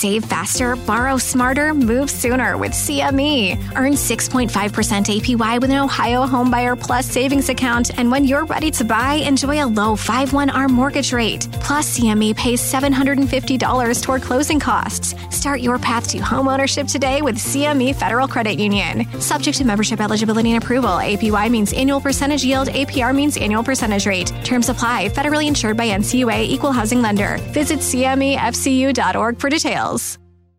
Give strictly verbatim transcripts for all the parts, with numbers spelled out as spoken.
Save faster, borrow smarter, move sooner with C M E. Earn six point five percent A P Y with an Ohio Homebuyer Plus savings account. And when you're ready to buy, enjoy a low five one A R M mortgage rate. Plus, C M E pays seven hundred fifty dollars toward closing costs. Start your path to homeownership today with C M E Federal Credit Union. Subject to membership eligibility and approval. A P Y means annual percentage yield. A P R means annual percentage rate. Terms apply. Federally insured by N C U A Equal Housing Lender. Visit C M E F C U dot org for details.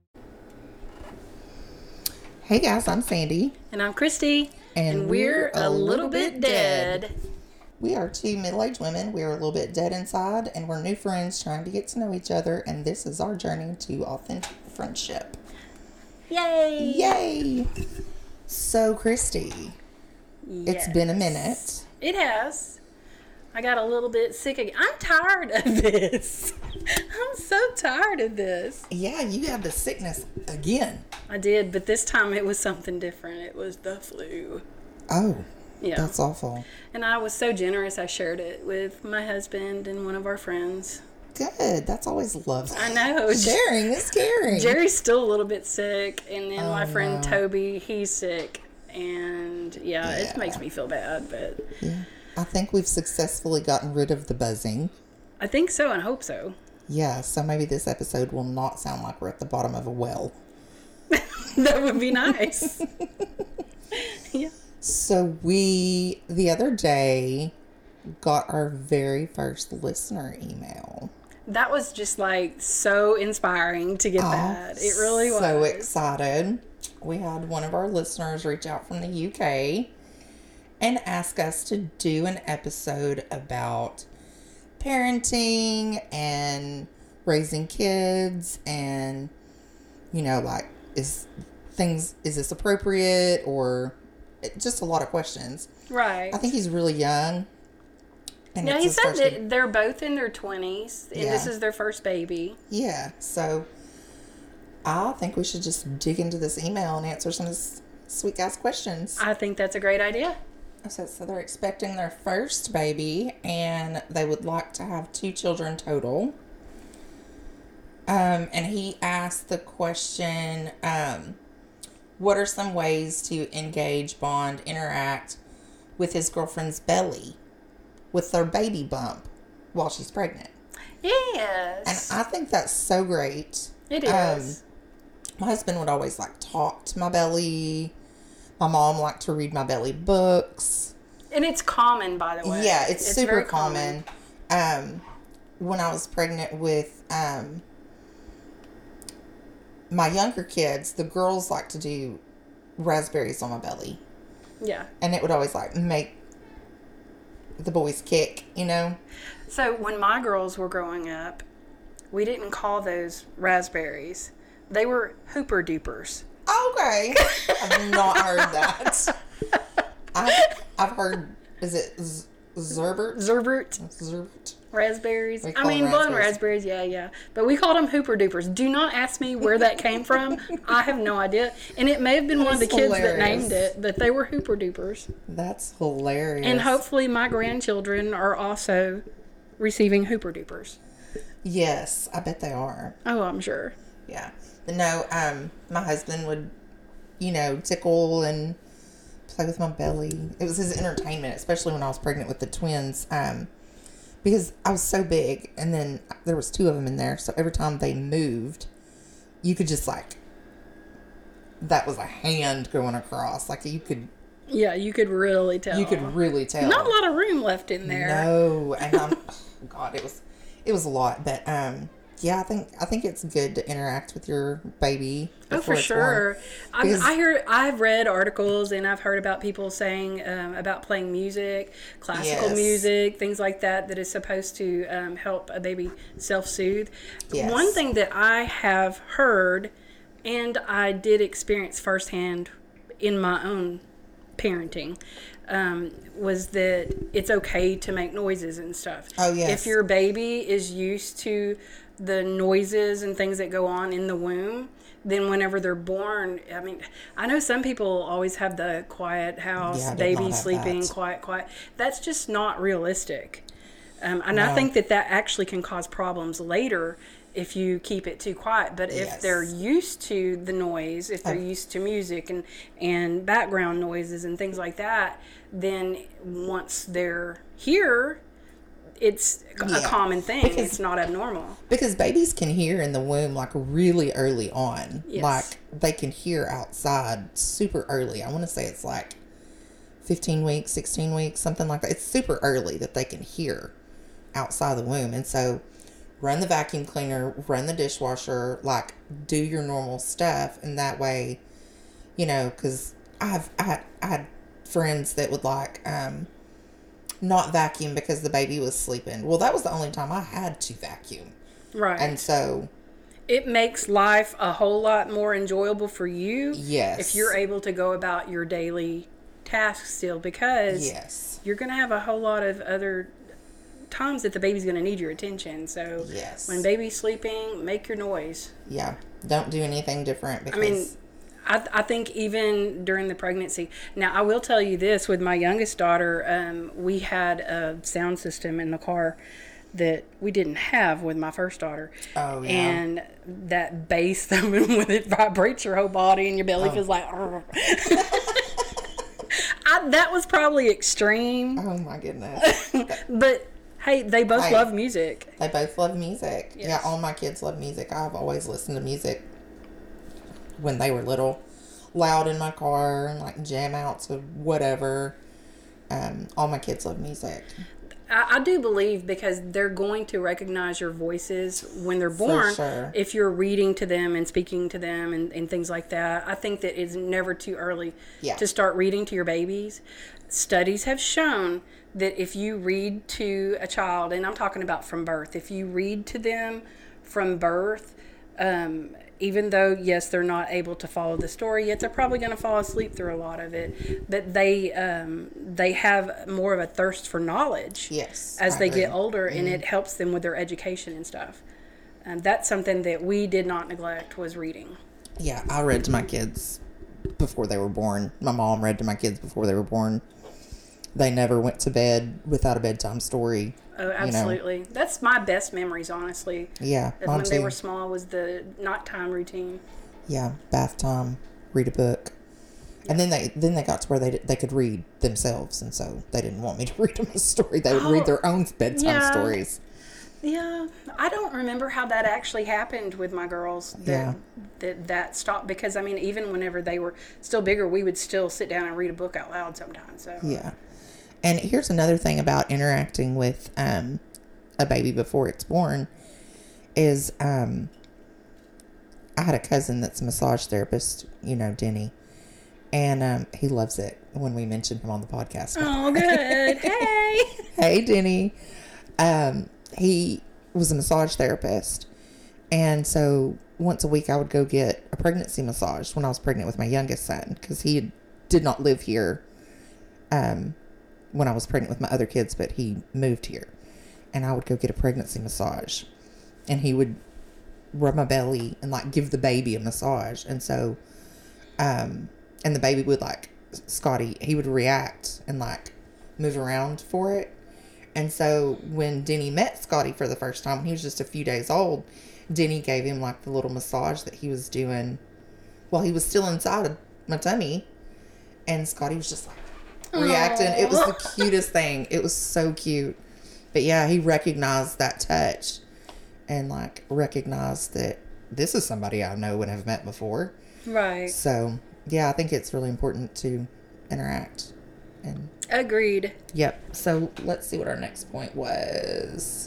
Hey guys, I'm Sandy. And I'm Christy. And, and we're, we're a little, little bit dead. dead. We are two middle-aged women. We're a little bit dead inside, and we're new friends trying to get to know each other, and this is our journey to authentic friendship. Yay! Yay! So, Christy, yes. It's been a minute. It has. I got a little bit sick again. I'm tired of this. I'm so tired of this. Yeah, you had the sickness again. I did, but this time it was something different. It was the flu. Oh, yeah. That's awful. And I was so generous, I shared it with my husband and one of our friends. Good. That's always lovely. I know. Sharing is caring. Jerry's still a little bit sick, and then oh, my friend no. Toby, he's sick. And, yeah, yeah, it makes me feel bad, but... Yeah. I think we've successfully gotten rid of the buzzing. I think so and hope so. Yeah, so maybe this episode will not sound like we're at the bottom of a well. That would be nice. Yeah. So we, the other day, got our very first listener email. That was just like so inspiring to get oh, that. It really was. So excited. We had one of our listeners reach out from the U K and ask us to do an episode about parenting and raising kids and, you know, like, is things, is this appropriate, or just a lot of questions. Right. I think he's really young. And yeah, he said that kid. They're both in their twenties, and yeah. this is their first baby. Yeah, so I think we should just dig into this email and answer some of this sweet guy's questions. I think that's a great idea. So, so they're expecting their first baby, and they would like to have two children total. Um, and he asked the question, um, what are some ways to engage, bond, interact with his girlfriend's belly with their baby bump while she's pregnant? Yes. And I think that's so great. It is. Um, my husband would always, like, talk to my belly. My mom liked to read my belly books. And it's common, by the way. Yeah, it's, it's super very common. common. Um, when I was pregnant with um, my younger kids, the girls like to do raspberries on my belly. Yeah. And it would always, like, make the boys kick, you know? So when my girls were growing up, we didn't call those raspberries. They were hooper dupers. Okay. I've not heard that. I've, I've heard, is it Z- Zerbert? Zerbert. Zerbert. Raspberries. I mean, blown raspberries. raspberries, yeah, yeah. But we called them hooper dupers. Do not ask me where that came from. I have no idea. And it may have been that one of the kids hilarious. that named it, but they were hooper dupers. That's hilarious. And hopefully my grandchildren are also receiving hooper dupers. Yes, I bet they are. Oh, I'm sure. Yeah. No, um, my husband would, you know, tickle and play with my belly. It was his entertainment, especially when I was pregnant with the twins, um, because I was so big, and then there was two of them in there, so every time they moved, you could just, like, that was a hand going across. Like, you could... Yeah, you could really tell. You could really tell. Not a lot of room left in there. No, and I'm... oh, God, it was, it was a lot, but, um... yeah, I think I think it's good to interact with your baby. Oh, for sure. I, I hear I've read articles and I've heard about people saying um, about playing music, classical yes. music, things like that, that is supposed to um, help a baby self-soothe. Yes. One thing that I have heard and I did experience firsthand in my own parenting um, was that it's okay to make noises and stuff. Oh, yes. If your baby is used to the noises and things that go on in the womb, then whenever they're born, I mean, I know some people always have the quiet house, yeah, baby sleeping, that. quiet, quiet. That's just not realistic. Um, and no. I think that that actually can cause problems later if you keep it too quiet. But if Yes. they're used to the noise, if they're Oh. used to music and, and background noises and things like that, then once they're here, it's Yeah. a common thing. Because- It's not abnormal. Because babies can hear in the womb like really early on. Yes. Like they can hear outside super early. I want to say it's like fifteen weeks, sixteen weeks, something like that. It's super early that they can hear outside the womb. And so run the vacuum cleaner, run the dishwasher, like do your normal stuff. And that way, you know, because I've I had, I had friends that would like um, not vacuum because the baby was sleeping. Well, that was the only time I had to vacuum. Right. And so, it makes life a whole lot more enjoyable for you. Yes. If you're able to go about your daily tasks still, because yes. you're going to have a whole lot of other times that the baby's going to need your attention. So Yes. when baby's sleeping, make your noise. Yeah. Don't do anything different because I mean, I, I think even during the pregnancy. Now, I will tell you this, with my youngest daughter, um, we had a sound system in the car that we didn't have with my first daughter. Oh, yeah. And that bass, I mean, when it vibrates your whole body and your belly Oh. feels like... I, that was probably extreme. oh my goodness. But, hey, they both Hey. love music. They both love music. Yes. Yeah, all my kids love music. I've always listened to music when they were little. Loud in my car and like jam outs or whatever. Um, all my kids love music. I, I do believe because they're going to recognize your voices when they're born. sure. If you're reading to them and speaking to them and, and things like that. I think that it's never too early Yeah. to start reading to your babies. Studies have shown that if you read to a child, and I'm talking about from birth, if you read to them from birth, um, even though, yes, they're not able to follow the story yet, they're probably going to fall asleep through a lot of it. But they um, they have more of a thirst for knowledge Yes. as I they agree. get older, and it helps them with their education and stuff. Um, that's something that we did not neglect, was reading. Yeah, I read to my kids before they were born. My mom read to my kids before they were born. They never went to bed without a bedtime story. Oh, absolutely. That's my best memories, honestly. Yeah, Of mine when they too. were small, was the nighttime routine. Yeah, bath time, read a book, and then they then they got to where they they could read themselves, and so they didn't want me to read them a story. They would Oh, read their own bedtime yeah. stories. Yeah, I don't remember how that actually happened with my girls. That, Yeah. that that stopped, because I mean, even whenever they were still bigger, we would still sit down and read a book out loud sometimes. So Yeah, and here's another thing about interacting with um, a baby before it's born is um, I had a cousin that's a massage therapist. You know, Denny, and um, he loves it when we mention him on the podcast. Oh, good. Hey. Hey, Denny. Um, he was a massage therapist. And so once a week I would go get a pregnancy massage when I was pregnant with my youngest son, because he did not live here um, when I was pregnant with my other kids, but he moved here. And I would go get a pregnancy massage. And he would rub my belly and like give the baby a massage. And so, um, and the baby would like, Scotty, he would react and like move around for it. And so when Denny met Scotty for the first time, when he was just a few days old, Denny gave him like the little massage that he was doing while he was still inside of my tummy. And Scotty was just like reacting. It was the cutest thing. It was so cute. But yeah, he recognized that touch and like recognized that this is somebody I know and have met before. Right. So yeah, I think it's really important to interact. And Agreed. yep. So let's see what our next point was.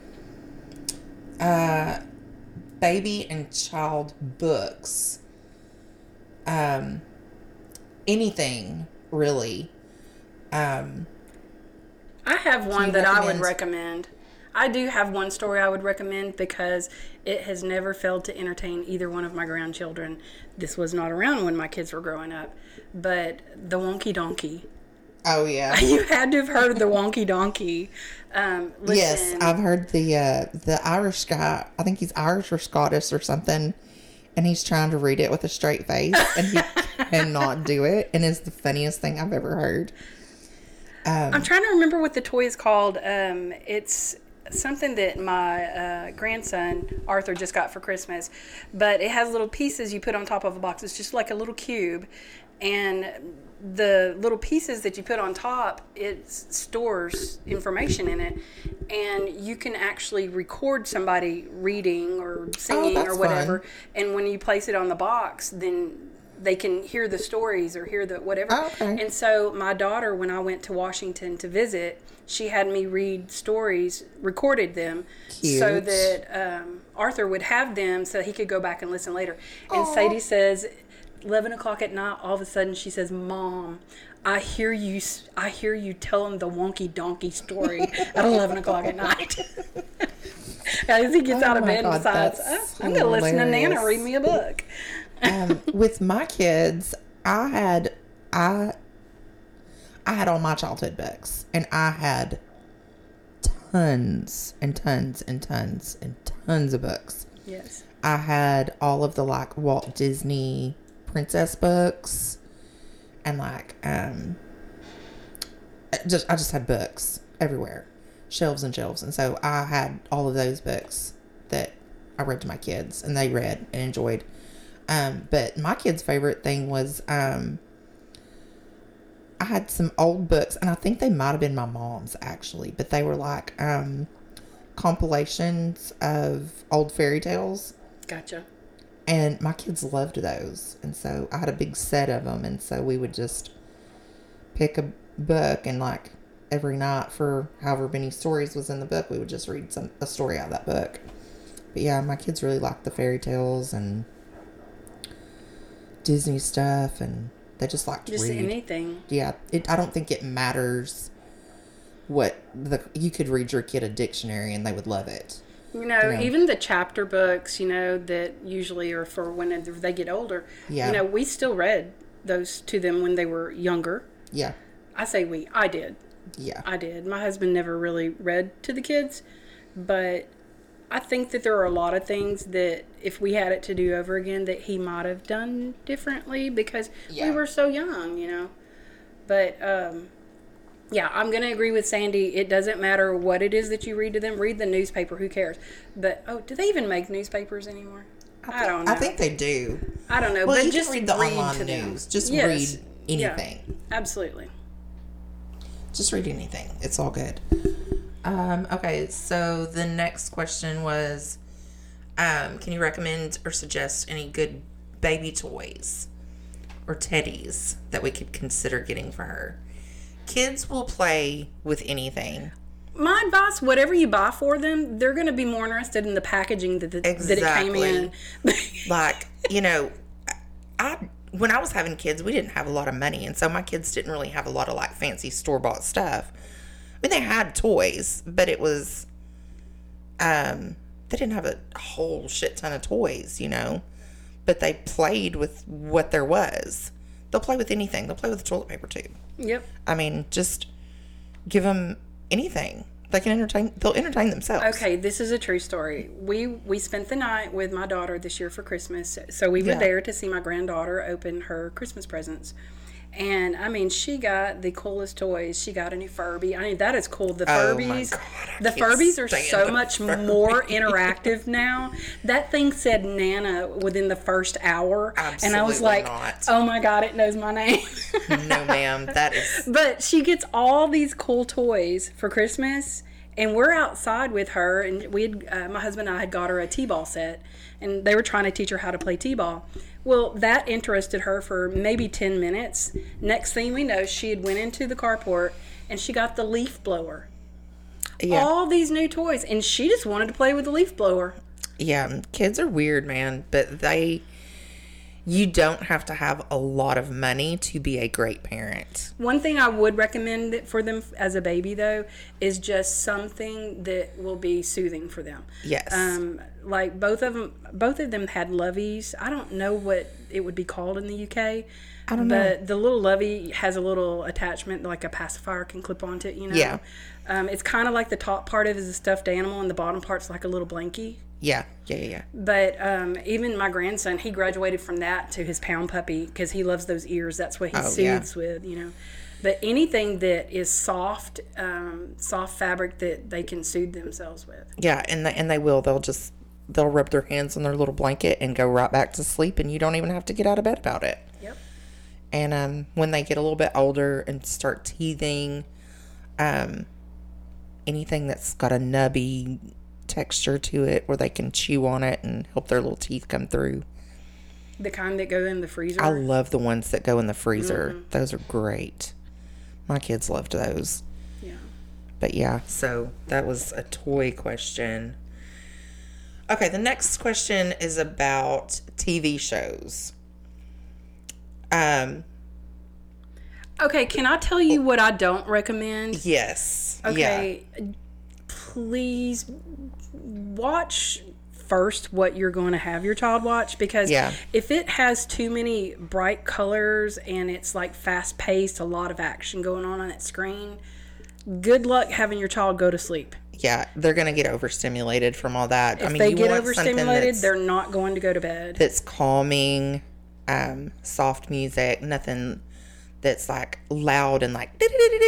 Uh, baby and child books. Um, anything really. Um, I have one you that I would recommend? recommend. I do have one story I would recommend because it has never failed to entertain either one of my grandchildren. This was not around when my kids were growing up, but the Wonky Donkey. oh yeah. You had to have heard of the Wonky Donkey. Um, listen, Yes, I've heard the uh, the Irish guy. I think he's Irish or Scottish or something, and he's trying to read it with a straight face, and he cannot do it. And it's the funniest thing I've ever heard. Um, I'm trying to remember what the toy is called. Um, it's something that my uh, grandson Arthur just got for Christmas, but it has little pieces you put on top of a box. It's just like a little cube, and the little pieces that you put on top, it stores information in it, and you can actually record somebody reading or singing oh, or whatever. Fun. And when you place it on the box, then they can hear the stories or hear the whatever. Oh, okay. And so my daughter, when I went to Washington to visit, she had me read stories, recorded them, Cute. so that um, Arthur would have them so he could go back and listen later. And Aww. Sadie says, eleven o'clock at night, all of a sudden she says, Mom, I hear you I hear you telling the wonky donkey story at eleven o'clock at night. As he gets Oh out of my bed and God, decides, that's oh, I'm going to listen to Nana hilarious. read me a book. um, with my kids, I had I I had all my childhood books, and I had tons and tons and tons and tons of books. Yes. I had all of the like Walt Disney princess books, and like um, just I just had books everywhere, shelves and shelves, and so I had all of those books that I read to my kids, and they read and enjoyed. Um, but my kids' favorite thing was, um, I had some old books, and I think they might have been my mom's actually, but they were like, um, compilations of old fairy tales. Gotcha. And my kids loved those. And so I had a big set of them. And so we would just pick a book, and like every night for however many stories was in the book, we would just read some, a story out of that book. But yeah, my kids really liked the fairy tales and Disney stuff, and they just like to Just read. anything. Yeah, it, I don't think it matters what the you could read your kid a dictionary and they would love it. You know, You know. even the chapter books, you know, that usually are for when they get older. Yeah. You know, we still read those to them when they were younger. Yeah, I say we. I did. yeah, I did. My husband never really read to the kids, but I think that there are a lot of things that if we had it to do over again that he might have done differently because Yeah. we were so young, you know. But um, yeah, I'm going to agree with Sandy. It doesn't matter what it is that you read to them. Read the newspaper. Who cares? But oh, do they even make newspapers anymore? I, thi- don't know. I think they do. I don't know. Well, but you just can read the read online to them. news. Just Yes. read Yeah, anything. absolutely. Just read anything. It's all good. Um, okay, so the next question was, um, can you recommend or suggest any good baby toys or teddies that we could consider getting for her? Kids will play with anything. My advice, whatever you buy for them, they're going to be more interested in the packaging that, the, that it came in. Like, you know, I when I was having kids, we didn't have a lot of money, and so my kids didn't really have a lot of like fancy store-bought stuff. I mean, they had toys, but it was, um, they didn't have a whole shit ton of toys, you know, but they played with what there was. They'll play with anything. They'll play with a toilet paper tube. Yep. I mean, just give them anything. They can entertain, they'll entertain themselves. Okay, this is a true story. We we spent the night with my daughter this year for Christmas. So we were Yeah. there to see my granddaughter open her Christmas presents. And I mean, she got the coolest toys. She got a new Furby. I mean, that is cool. The Oh my Furbies, God, I the can't Furbies are stand so the much Furby. more interactive now. That thing said Nana within the first hour, and I was Absolutely like, not. "Oh my God, it knows my name." No, ma'am. That is, But she gets all these cool toys for Christmas, and we're outside with her, and we had, uh, my husband and I had got her a t-ball set, and they were trying to teach her how to play t-ball. Well, that interested her for maybe ten minutes. Next thing we know, she had went into the carport, and she got the leaf blower. yeah. All these new toys, and she just wanted to play with the leaf blower. Yeah, kids are weird, man, but they, you don't have to have a lot of money to be a great parent. One thing I would recommend for them as a baby, though, is just something that will be soothing for them. Yes. Um, like both of them, both of them had Loveys. I don't know what it would be called in the U K. I don't know. But the little Lovey has a little attachment, like a pacifier can clip onto it. You know. Yeah. Um, it's kind of like the top part of it is a stuffed animal, and the bottom part's like a little blankie. Yeah, yeah, yeah, yeah. But um, even my grandson, he graduated from that to his pound puppy because he loves those ears. That's what he Oh, yeah. soothes with, you know. But anything that is soft, um, soft fabric that they can soothe themselves with. Yeah, and they, and they will. They'll just, they'll rub their hands on their little blanket and go right back to sleep, and you don't even have to get out of bed about it. Yep. And um, when they get a little bit older and start teething, um, anything that's got a nubby texture to it where they can chew on it and help their little teeth come through. The kind that go in the freezer? I love the ones that go in the freezer. Mm-hmm. Those are great. My kids loved those. Yeah. But yeah, so that was a toy question. Okay, the next question is about T V shows. Um. Okay, can I tell you what I don't recommend? Yes. Okay. Yeah. Please watch first what you're going to have your child watch, because yeah. if it has too many bright colors and it's like fast paced, a lot of action going on on that screen, good luck having your child go to sleep. Yeah, they're going to get overstimulated from all that. If I mean, they you get want overstimulated, they're not going to go to bed. That's calming, um, soft music, nothing that's like loud and like.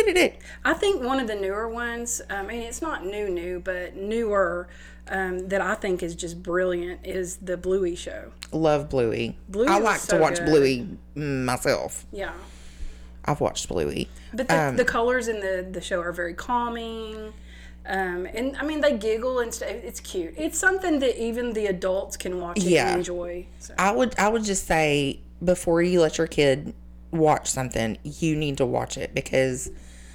I think one of the newer ones, I mean, it's not new, new, but newer, um, that I think is just brilliant is the Bluey show. Love Bluey. Bluey I like so to watch good. Bluey myself. Yeah. I've watched Bluey. But the, um, the colors in the, the show are very calming. Um, and I mean, they giggle and stuff. It's cute. It's something that even the adults can watch and yeah. enjoy. So. I would, I would just say before you let your kid watch something, you need to watch it, because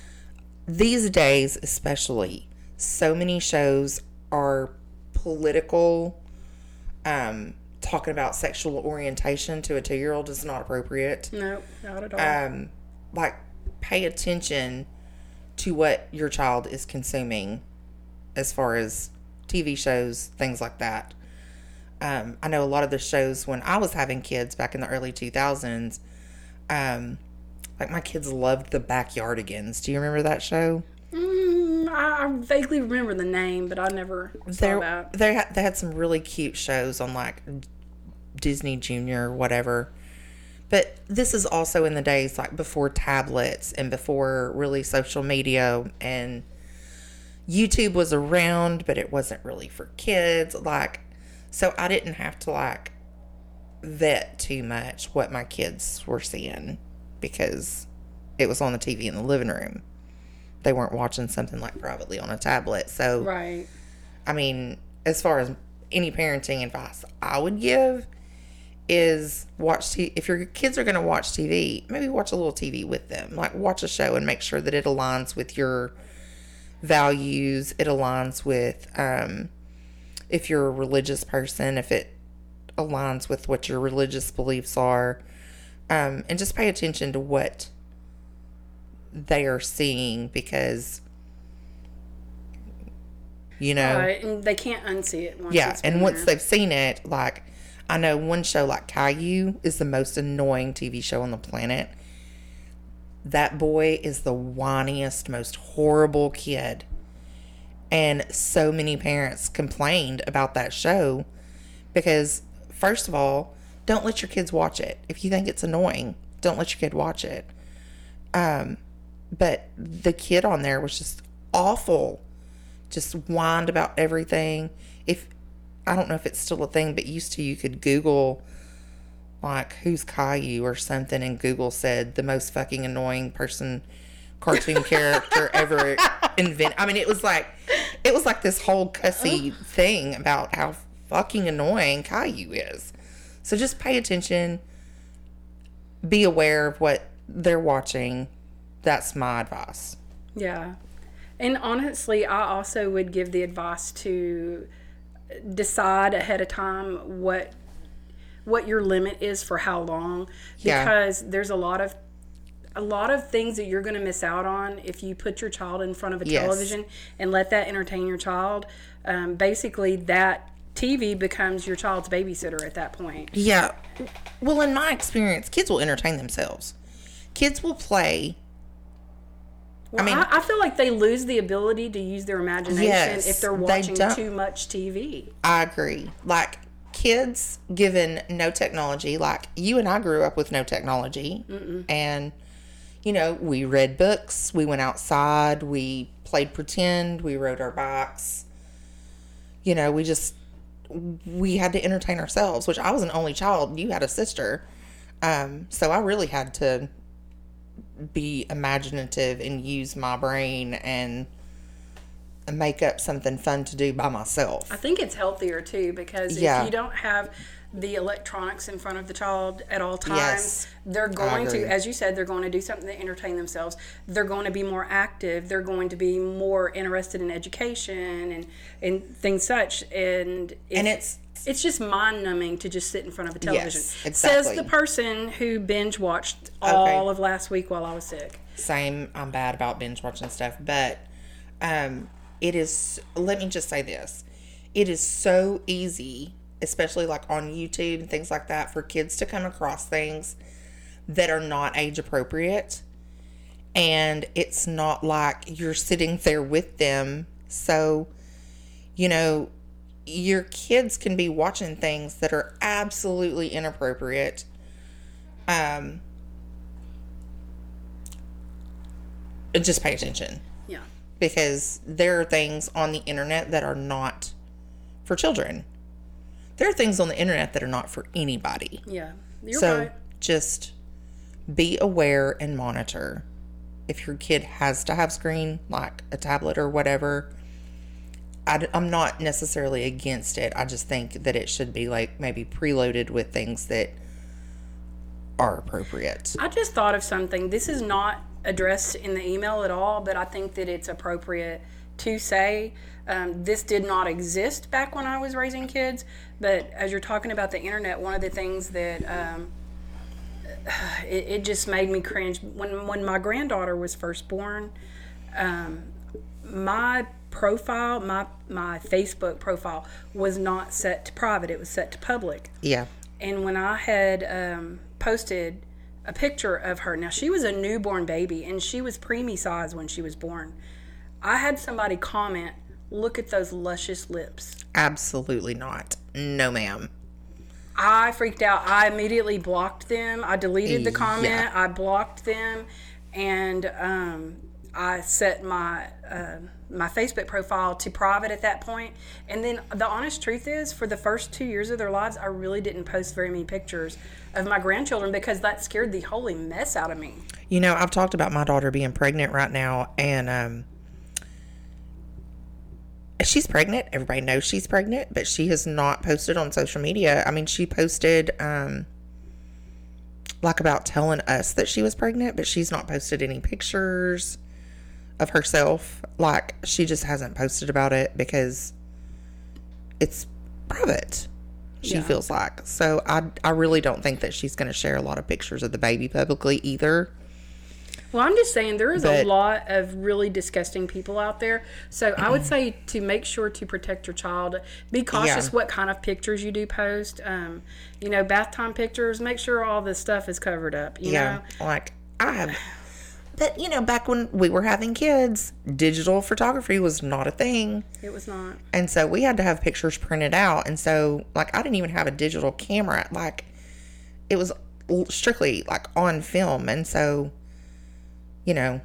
these days, especially, so many shows are political. Um, talking about sexual orientation to a two-year-old is not appropriate. No, not at all. Um, like, pay attention to what your child is consuming as far as T V shows, things like that. Um, I know a lot of the shows when I was having kids back in the early two thousands, um, like my kids loved the Backyardigans. Do you remember that show? Mm, I, I vaguely remember the name, but I never saw that. They had, they had some really cute shows on like Disney Junior or whatever. But this is also in the days like before tablets and before really social media, and YouTube was around, but it wasn't really for kids. Like, so I didn't have to like vet too much what my kids were seeing, because it was on the T V in the living room. They weren't watching something like privately on a tablet. So, right. I mean, as far as any parenting advice I would give is watch T V. If your kids are going to watch T V, maybe watch a little T V with them. Like, watch a show and make sure that it aligns with your values. It aligns with, um, if you're a religious person, if it aligns with what your religious beliefs are. Um, and just pay attention to what they are seeing, because, you know. Right, and they can't unsee it once yeah, it's been and once there. they've seen it, like, I know one show like Caillou is the most annoying T V show on the planet. That boy is the whiniest, most horrible kid. And so many parents complained about that show because, first of all, don't let your kids watch it. If you think it's annoying, don't let your kid watch it. Um, but the kid on there was just awful. Just whined about everything. If I don't know if it's still a thing, but used to you could Google like who's Caillou or something, and Google said the most fucking annoying person, cartoon character ever invented. I mean, it was like it was like this whole cussy thing about how fucking annoying Caillou is. So just pay attention, be aware of what they're watching. That's my advice. Yeah. And honestly, I also would give the advice to decide ahead of time what what your limit is for how long, because yeah. there's a lot of a lot of things that you're going to miss out on if you put your child in front of a yes. television and let that entertain your child. Um, basically, that T V becomes your child's babysitter at that point. Yeah. Well, in my experience, kids will entertain themselves. Kids will play. Well, I mean, I, I feel like they lose the ability to use their imagination yes, if they're watching they too much T V. I agree. Like, kids given no technology, like you and I grew up with no technology. Mm-mm. And, you know, we read books, we went outside, we played pretend, we rode our bikes. You know, we just, we had to entertain ourselves, which I was an only child. You had a sister. Um, so I really had to be imaginative and use my brain and make up something fun to do by myself. I think it's healthier too, because Yeah. if you don't have the electronics in front of the child at all times, Yes, they're going to, agree. as you said, they're going to do something to entertain themselves. They're going to be more active. They're going to be more interested in education and, and things such. And it's, And it's- it's just mind numbing to just sit in front of a television. Yes, exactly. Says the person who binge watched all Okay. of last week while I was sick. Same, I'm bad about binge watching stuff, but um, it is, let me just say this. It is so easy, especially like on YouTube and things like that, for kids to come across things that are not age appropriate. And it's not like you're sitting there with them. So, you know, your kids can be watching things that are absolutely inappropriate. Um, just pay attention. Yeah. Because there are things on the internet that are not for children. There are things on the internet that are not for anybody. Yeah. You're so right. just be aware and monitor. If your kid has to have screen, like a tablet or whatever, I, am not necessarily against it. I just think that it should be like maybe preloaded with things that are appropriate. I just thought of something. This is not addressed in the email at all, but I think that it's appropriate to say. Um, this did not exist back when I was raising kids, but as you're talking about the internet, one of the things that um, it, it just made me cringe when when my granddaughter was first born. Um, my profile, my my Facebook profile was not set to private; it was set to public. Yeah. And when I had um, posted a picture of her, now she was a newborn baby and she was preemie size when she was born. I had somebody comment, "Look at those luscious lips." Absolutely not. No, ma'am. I freaked out. I immediately blocked them. I deleted the comment. Yeah. I blocked them, and um, I set my uh, my Facebook profile to private at that point. And then the honest truth is, for the first two years of their lives, I really didn't post very many pictures of my grandchildren because that scared the holy mess out of me. You know, I've talked about my daughter being pregnant right now, and um, she's pregnant. Everybody knows she's pregnant, but she has not posted on social media. I mean, she posted um, like about telling us that she was pregnant, but she's not posted any pictures of herself. Like, she just hasn't posted about it because it's private, she Yeah. feels like. So I, I really don't think that she's going to share a lot of pictures of the baby publicly either. Well, I'm just saying there is But- a lot of really disgusting people out there. So I would say to make sure to protect your child, be cautious Yeah. what kind of pictures you do post. Um, you know, bath time pictures, make sure all this stuff is covered up, you Yeah, know? like I have. But, you know, back when we were having kids, digital photography was not a thing. It was not. And so we had to have pictures printed out. And so, like, I didn't even have a digital camera. Like, it was strictly, like, on film. And so, you know,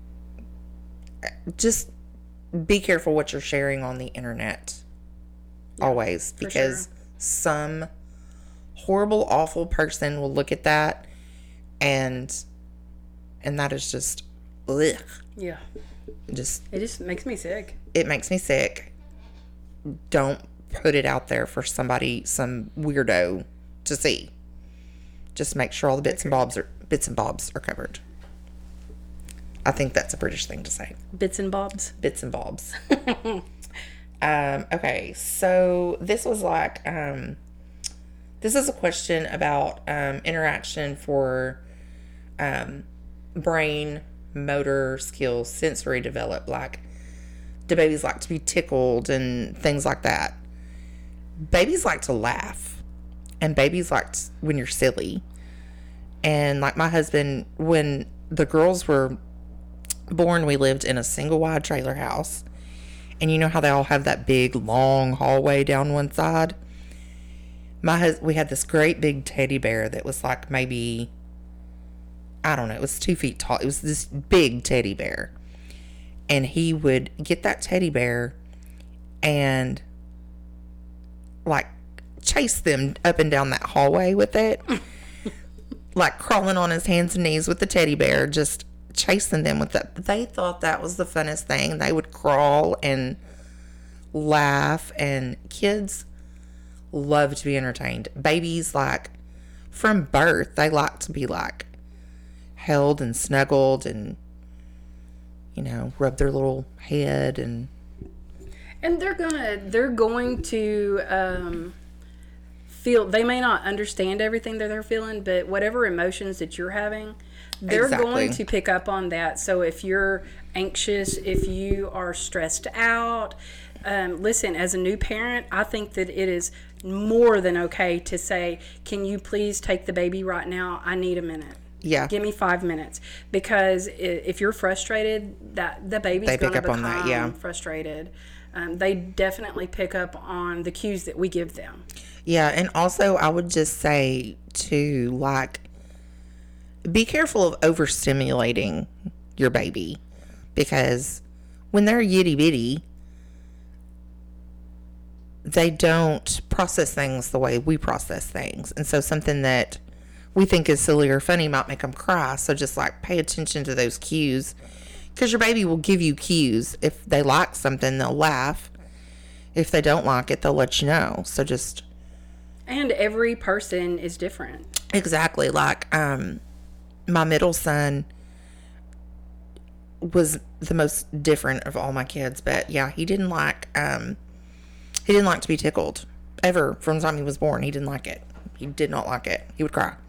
just be careful what you're sharing on the internet. Always. Because sure. some horrible, awful person will look at that and... And that is just, ugh. Yeah. Just, It just makes me sick. it makes me sick. Don't put it out there for somebody, some weirdo to see. Just make sure all the bits and bobs are bits and bobs are covered. I think that's a British thing to say. Bits and bobs. Bits and bobs. um, okay, so this was like, um, this is a question about um, interaction for um, brain, motor skills, sensory develop. Like, do babies like to be tickled and things like that? Babies like to laugh, and babies like to, when you're silly. And like my husband, when the girls were born, we lived in a single wide trailer house, and you know how they all have that big long hallway down one side. My hus- we had this great big teddy bear that was like maybe I don't know, it was two feet tall. It was this big teddy bear. And he would get that teddy bear and, like, chase them up and down that hallway with it. Like, crawling on his hands and knees with the teddy bear, just chasing them with it. They thought that was the funnest thing. They would crawl and laugh, and kids love to be entertained. Babies, like, from birth, they like to be, like, held and snuggled and, you know, rub their little head and... And they're gonna, they're going to um, feel, they may not understand everything that they're feeling, but whatever emotions that you're having, they're Exactly. going to pick up on that. So if you're anxious, if you are stressed out, um, listen, as a new parent, I think that it is more than okay to say, can you please take the baby right now? I need a minute. Yeah. Give me five minutes. Because if you're frustrated, that the baby's They going pick to up become on that, yeah. frustrated. Um, they definitely pick up on the cues that we give them. Yeah, and also I would just say, too, like, be careful of overstimulating your baby. Because when they're yitty-bitty, they don't process things the way we process things. And so something that we think is silly or funny might make them cry. So just, like, pay attention to those cues. Because your baby will give you cues. If they like something, they'll laugh. If they don't like it, they'll let you know. So just... And every person is different. Exactly. Like, um, my middle son was the most different of all my kids. But, yeah, he didn't like... Um, he didn't like to be tickled. Ever. From the time he was born, he didn't like it. He did not like it. He would cry.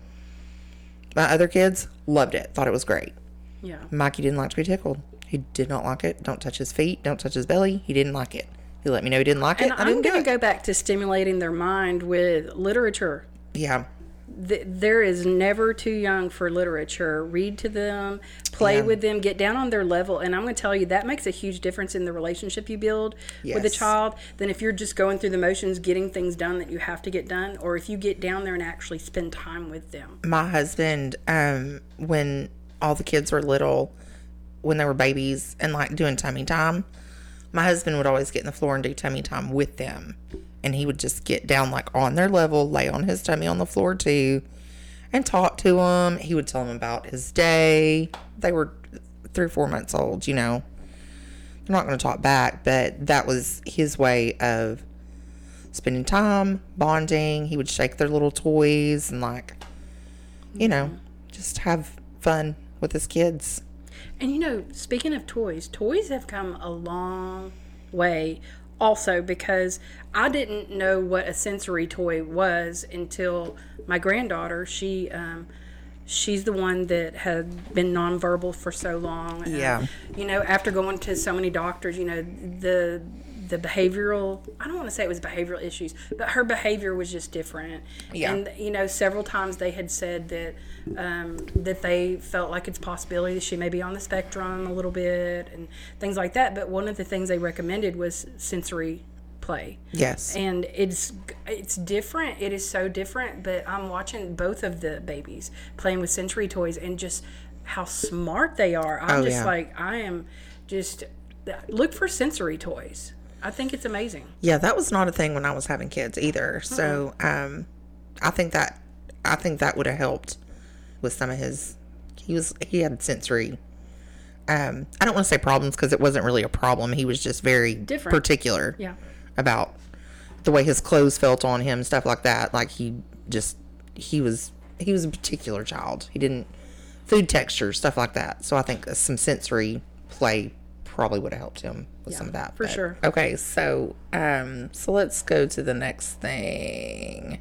My other kids loved it. Thought it was great. Yeah. Mikey didn't like to be tickled. He did not like it. Don't touch his feet. Don't touch his belly. He didn't like it. He let me know he didn't like it. And I I'm didn't do going it. to go back to stimulating their mind with literature. Yeah. Th- there is never too young for literature. Read to them, play Yeah. with them, get down on their level. And I'm going to tell you, that makes a huge difference in the relationship you build with a Yes. child than if you're just going through the motions, getting things done that you have to get done, or if you get down there and actually spend time with them. My husband, um, when all the kids were little, when they were babies and like doing tummy time, my husband would always get in the floor and do tummy time with them. And he would just get down like on their level, lay on his tummy on the floor too, and talk to them. He would tell them about his day. They were three or four months old, you know. They're not going to talk back, but that was his way of spending time, bonding. He would shake their little toys and like, you know, just have fun with his kids. And you know, speaking of toys, toys have come a long way also, because I didn't know what a sensory toy was until my granddaughter, she um, she's the one that had been nonverbal for so long. Yeah. Um, you know, after going to so many doctors, you know, the the behavioral, I don't want to say it was behavioral issues, but her behavior was just different. Yeah. And, you know, several times they had said that um, that they felt like it's a possibility that she may be on the spectrum a little bit and things like that. But one of the things they recommended was sensory play. Yes. And it's it's different. It is so different. But I'm watching both of the babies playing with sensory toys and just how smart they are. I'm Oh, just yeah. like, I am just, look for sensory toys. I think it's amazing. Yeah, that was not a thing when I was having kids either. So, um, I think that I think that would have helped with some of his. He was he had sensory. Um, I don't want to say problems because it wasn't really a problem. He was just very Different. particular Yeah. about the way his clothes felt on him, stuff like that. Like he just he was he was a particular child. He didn't food texture, stuff like that. So I think some sensory play probably would have helped him with Yeah, some of that. for but- sure. Okay, so um, so let's go to the next thing.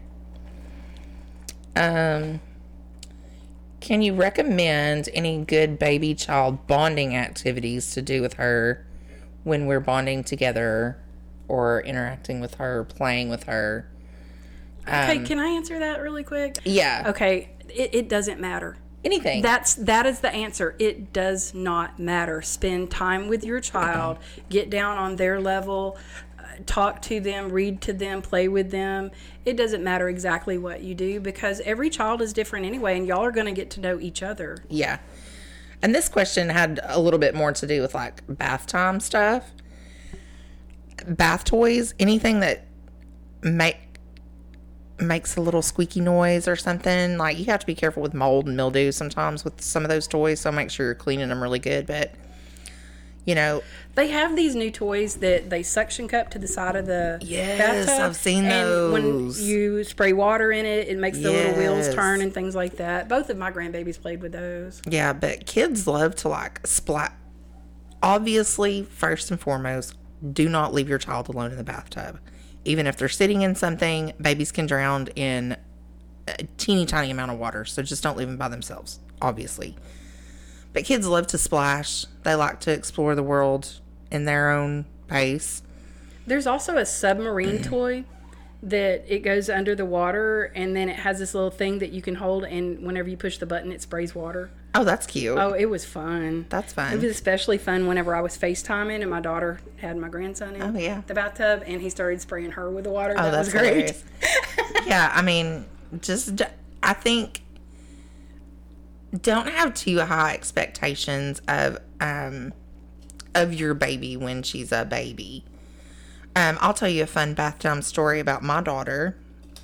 Um, can you recommend any good baby child bonding activities to do with her when we're bonding together or interacting with her, playing with her? Okay, Um, can I answer that really quick? Yeah. Okay, it, it doesn't matter. Anything. That's that is the answer. It does not matter. Spend time with your child. Get down on their level. Uh, talk to them, read to them, play with them. It doesn't matter exactly what you do because every child is different anyway, and y'all are going to get to know each other. Yeah. And this question had a little bit more to do with like bath time stuff. Bath toys, anything that make makes a little squeaky noise or something. Like, you have to be careful with mold and mildew sometimes with some of those toys, so make sure you're cleaning them really good. But, you know, they have these new toys that they suction cup to the side of the yes, bathtub. I've seen and those. When you spray water in it, it makes the Yes. little wheels turn and things like that. Both of my grandbabies played with those. Yeah, but kids love to like splat. Obviously, first and foremost, do not leave your child alone in the bathtub. Even if they're sitting in something, babies can drown in a teeny tiny amount of water. So just don't leave them by themselves, obviously. But kids love to splash. They like to explore the world in their own pace. There's also a submarine toy that it goes under the water, and then it has this little thing that you can hold, and whenever you push the button, it sprays water. Oh, that's cute. Oh, it was fun. That's fun. It was especially fun whenever I was FaceTiming and my daughter had my grandson in Oh, yeah. the bathtub, and he started spraying her with the water. Oh, that that's was great. hilarious. Yeah, I mean, just, I think, don't have too high expectations of, um, of your baby when she's a baby. Um, I'll tell you a fun bath time story about my daughter.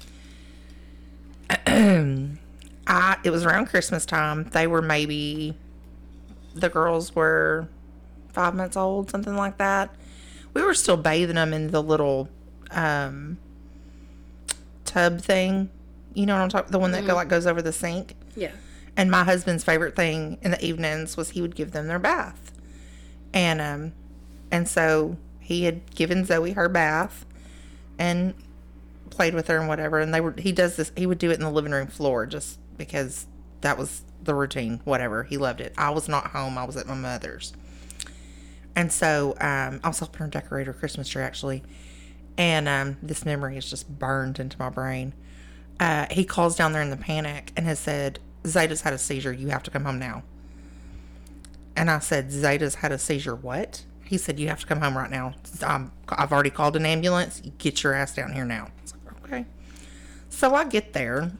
I, it was around Christmas time. They were maybe, the girls were five months old, something like that. We were still bathing them in the little, um, tub thing. You know what I'm talking, the one that Mm-hmm. go, like goes over the sink. Yeah. And my husband's favorite thing in the evenings was he would give them their bath. And, um, and so he had given Zoe her bath and played with her and whatever. And they were, he does this, he would do it in the living room floor just because that was the routine, whatever. He loved it. I was not home. I was at my mother's. And so, um, I was helping her decorate her Christmas tree actually. And, um, this memory is just burned into my brain. Uh, he calls down there in the panic and has said, Zeta's had a seizure. You have to come home now. And I said, Zeta's had a seizure. What? He said, you have to come home right now. I'm, I've already called an ambulance. Get your ass down here now. I was like, okay. So I get there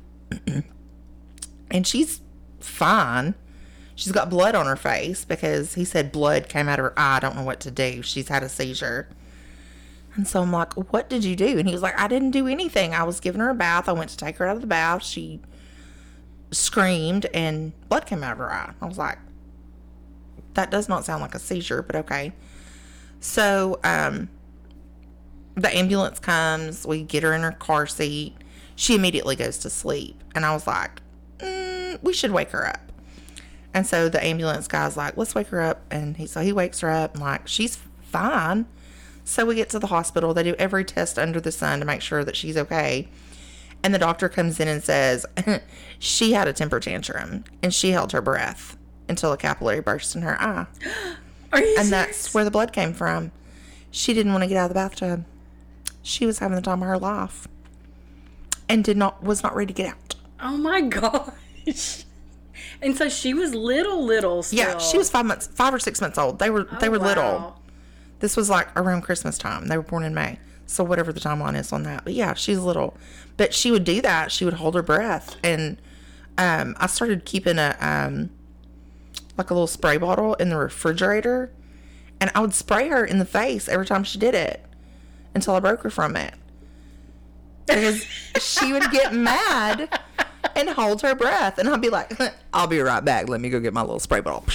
and she's fine. She's got blood on her face because he said blood came out of her eye. I don't know what to do. She's had a seizure. And so I'm like, what did you do? And he was like, I didn't do anything. I was giving her a bath. I went to take her out of the bath. She screamed and blood came out of her eye. I was like, that does not sound like a seizure, but okay. So, um, the ambulance comes. We get her in her car seat. She immediately goes to sleep. And I was like, mm, we should wake her up. And so the ambulance guy's like, let's wake her up. And he, so he wakes her up and like, she's fine. So we get to the hospital. They do every test under the sun to make sure that she's okay. And the doctor comes in and says, she had a temper tantrum and she held her breath until a capillary burst in her eye. Are you And serious? that's where the blood came from. She didn't want to get out of the bathtub. She was having the time of her life and did not, was not ready to get out. Oh my gosh. And so she was little, little still. Yeah, she was five months, five or six months old. They were, Oh, they were wow. little. This was like around Christmas time. They were born in May. So whatever the timeline is on that. But yeah, she's little. But she would do that. She would hold her breath. And um, I started keeping a, um, like a little spray bottle in the refrigerator. And I would spray her in the face every time she did it until I broke her from it. Because she would get mad and hold her breath. And I'd be like, I'll be right back. Let me go get my little spray bottle.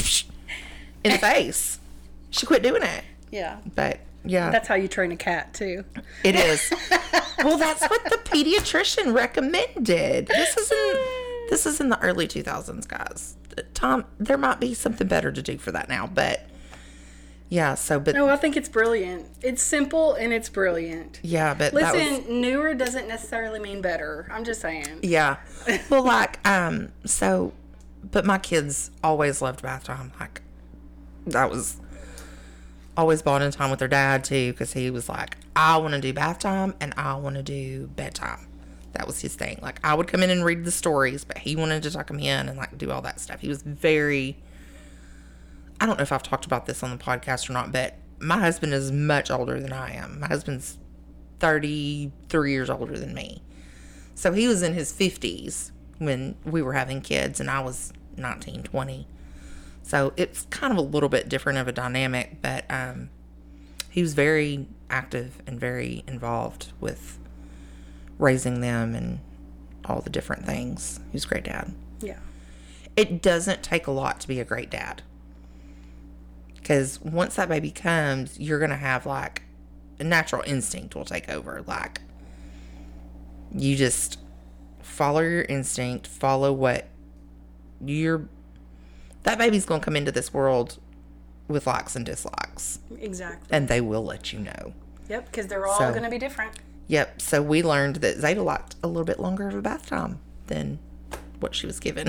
In the face. She quit doing it. Yeah. But yeah, That's how you train a cat, too. it is. Well, that's what the pediatrician recommended. This is in this is in the early two thousands, guys. Tom, there might be something better to do for that now, but yeah. So, but No, I think it's brilliant. It's simple and it's brilliant. yeah, but that Listen, was, newer doesn't necessarily mean better. I'm just saying. yeah. Well, like um, so, but my kids always loved bath time. Like that was always bonding time with their dad too, because he was like, I want to do bath time and I want to do bedtime. That was his thing. Like I would come in and read the stories, but he wanted to tuck them in and like do all that stuff. He was very, I don't know if I've talked about this on the podcast or not, but my husband is much older than I am. My husband's thirty-three years older than me. So he was in his fifties when we were having kids, and I was nineteen, twenty. So it's kind of a little bit different of a dynamic, but um, he was very active and very involved with raising them and all the different things. He was a great dad. Yeah. It doesn't take a lot to be a great dad. Because once that baby comes, you're going to have, like, a natural instinct will take over. Like, you just follow your instinct, follow what you're... That baby's going to come into this world with likes and dislikes. Exactly. And they will let you know. Yep, because they're all So- going to be different. Yep. So we learned that Zeta liked a little bit longer of a bath time than what she was given.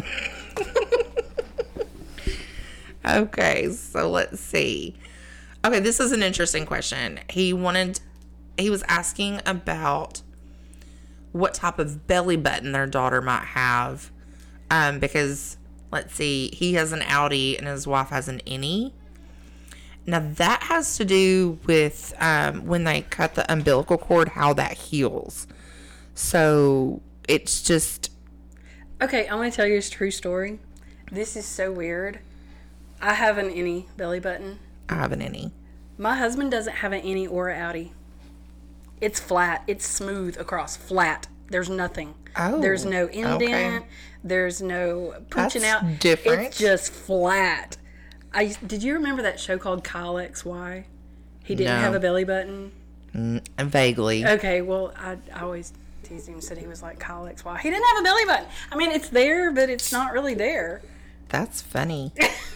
Okay, so let's see. Okay, this is an interesting question. He wanted, he was asking about what type of belly button their daughter might have. Um, because, let's see, he has an outie and his wife has an innie. Now, that has to do with um, when they cut the umbilical cord, how that heals. So, it's just... Okay, I want to tell you a true story. This is so weird. I have an innie belly button. I have an innie. My husband doesn't have an innie or an outie. It's flat. It's smooth across. Flat. There's nothing. Oh, There's no indent. okay. There's no pooching That's out. different. It's just flat. I did you remember that show called Kyle X Y? He didn't No. have a belly button. Mm, vaguely. Okay, well, I, I always teased him, said he was like Kyle X Y. He didn't have a belly button. I mean, it's there, but it's not really there. That's funny.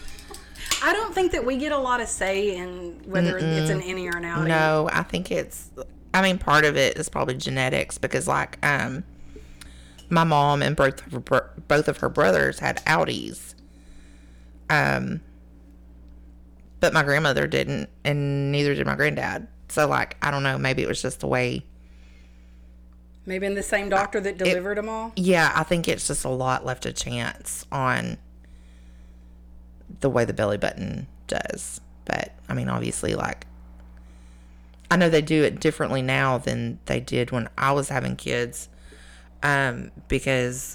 I don't think that we get a lot of say in whether Mm-mm. it's an innie or an outie. No, I think it's, I mean, part of it is probably genetics because, like, um, my mom and both of her, both of her brothers had outies. Um, but my grandmother didn't, and neither did my granddad. So, like, I don't know, maybe it was just the way. Maybe in the same doctor that delivered it, them all? Yeah, I think it's just a lot left to chance on the way the belly button does. But, I mean, obviously, like, I know they do it differently now than they did when I was having kids. Um, because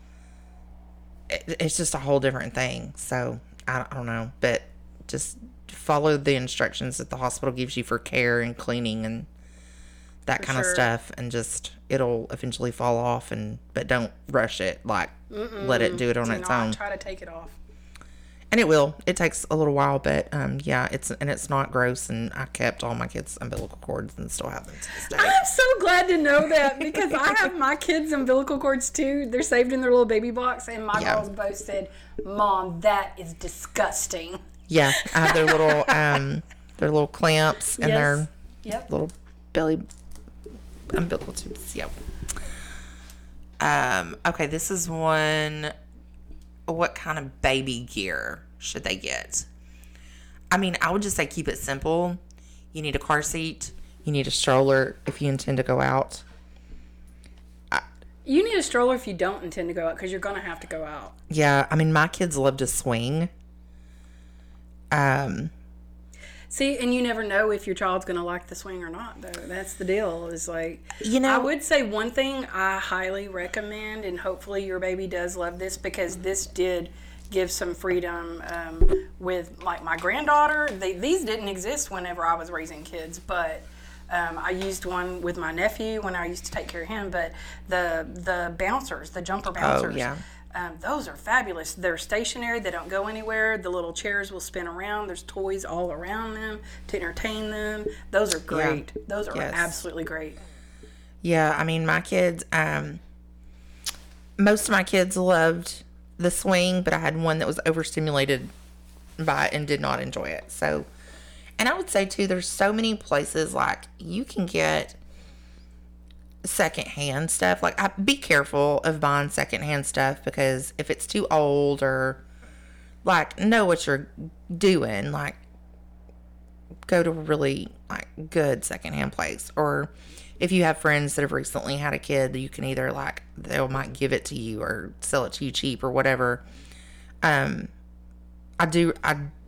it, it's just a whole different thing. So, I, I don't know. But just follow the instructions that the hospital gives you for care and cleaning and that For kind sure. of stuff. And just, it'll eventually fall off. And But don't rush it. Like, Mm-mm. let it do it on Do its not own. try to take it off. And it will. It takes a little while, but um, yeah, it's and it's not gross. And I kept all my kids' umbilical cords and still have them to this day. I'm so glad to know that because I have my kids' umbilical cords too. They're saved in their little baby box, and my Yeah. girls both said, "Mom, that is disgusting." Yeah, I have their little um, their little clamps and Yes. their Yep. little belly umbilical tubes. Yep. Um. Okay, this is one. What kind of baby gear should they get? I mean, I would just say keep it simple. You need a car seat. You need a stroller if you intend to go out. You need a stroller if you don't intend to go out because you're going to have to go out. Yeah, I mean, my kids love to swing. Um, See, and you never know if your child's going to like the swing or not, though. That's the deal. Is like, You know- I would say one thing I highly recommend, and hopefully your baby does love this because this did give some freedom um, with, like, my granddaughter. They, these didn't exist whenever I was raising kids, but um, I used one with my nephew when I used to take care of him. But the the bouncers, the jumper bouncers. yeah. Um, those are fabulous. They're stationary. They don't go anywhere. The little chairs will spin around. There's toys all around them to entertain them. Those are great. Those are Yes. absolutely great. yeah, I mean, my kids, um, most of my kids loved the swing, but I had one that was overstimulated by it and did not enjoy it. So, and I would say too, there's so many places like you can get secondhand stuff. Like, I, be careful of buying secondhand stuff because if it's too old or like know what you're doing, like go to a really like good secondhand place. Or if you have friends that have recently had a kid, you can either like they might give it to you or sell it to you cheap or whatever. Um, I do I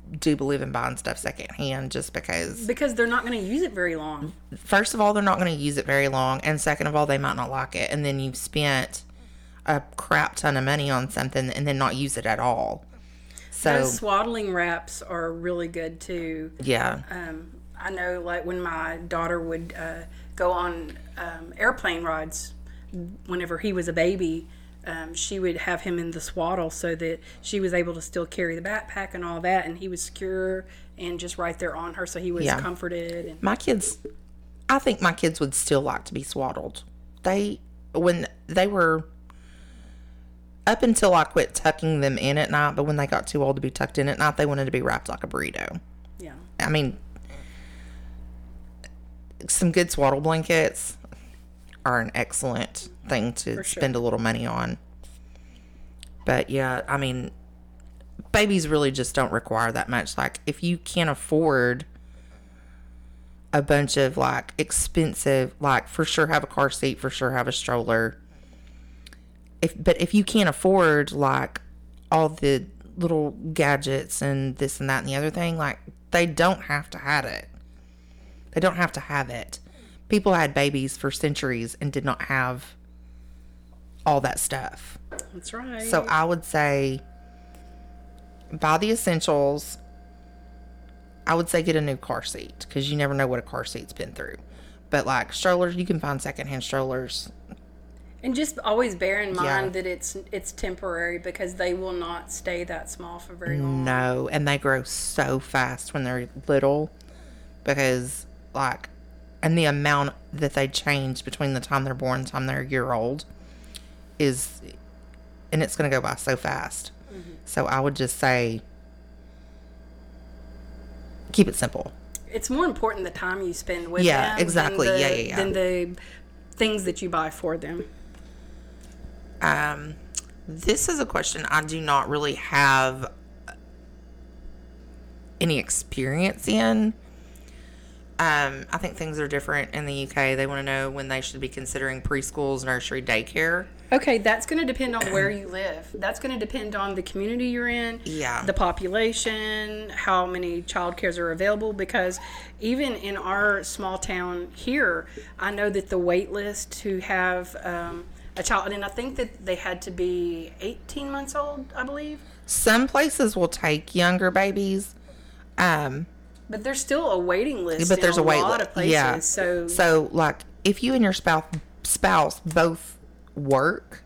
do believe in buying stuff secondhand just because. Because they're not going to use it very long. First of all, they're not going to use it very long. And second of all, they might not like it. And then you've spent a crap ton of money on something and then not use it at all. So Those swaddling wraps are really good too. Yeah. Um, I know, like when my daughter would uh, go on um, airplane rides, whenever he was a baby, um, she would have him in the swaddle so that she was able to still carry the backpack and all that, and he was secure and just right there on her, so he was Yeah. comforted. And My kids, I think my kids would still like to be swaddled. They, when they were, up until I quit tucking them in at night, but when they got too old to be tucked in at night, they wanted to be wrapped like a burrito. yeah, I mean, some good swaddle blankets are an excellent thing to For sure. spend a little money on. But yeah, I mean, babies really just don't require that much. Like, if you can't afford a bunch of like expensive, like for sure have a car seat, for sure have a stroller. If but if you can't afford like all the little gadgets and this and that and the other thing, like they don't have to have it. They don't have to have it. People had babies for centuries and did not have all that stuff. that's right. So I would say buy the essentials. I would say get a new car seat because you never know what a car seat's been through. But like strollers, you can find secondhand strollers. And just always bear in mind Yeah. that it's it's temporary, because they will not stay that small for very long. No, and they grow so fast when they're little because like, and the amount that they change between the time they're born and the time they're a year old is, and it's going to go by so fast. Mm-hmm. So I would just say keep it simple. It's more important the time you spend with Yeah, them exactly. than the, Yeah, yeah, yeah. than the things that you buy for them. Um, this is a question I do not really have any experience in. Um, I think things are different in the U K. They want to know when they should be considering preschools, nursery, daycare. Okay, that's going to depend on where you live. That's going to depend on the community you're in, Yeah. the population, how many child cares are available. Because even in our small town here, I know that the wait list to have um, a child, and I think that they had to be eighteen months old, I believe. Some places will take younger babies. Um, But there's still a waiting list. but in there's a, a wait lot list. of places. Yeah. So, So like if you and your spouse spouse both work,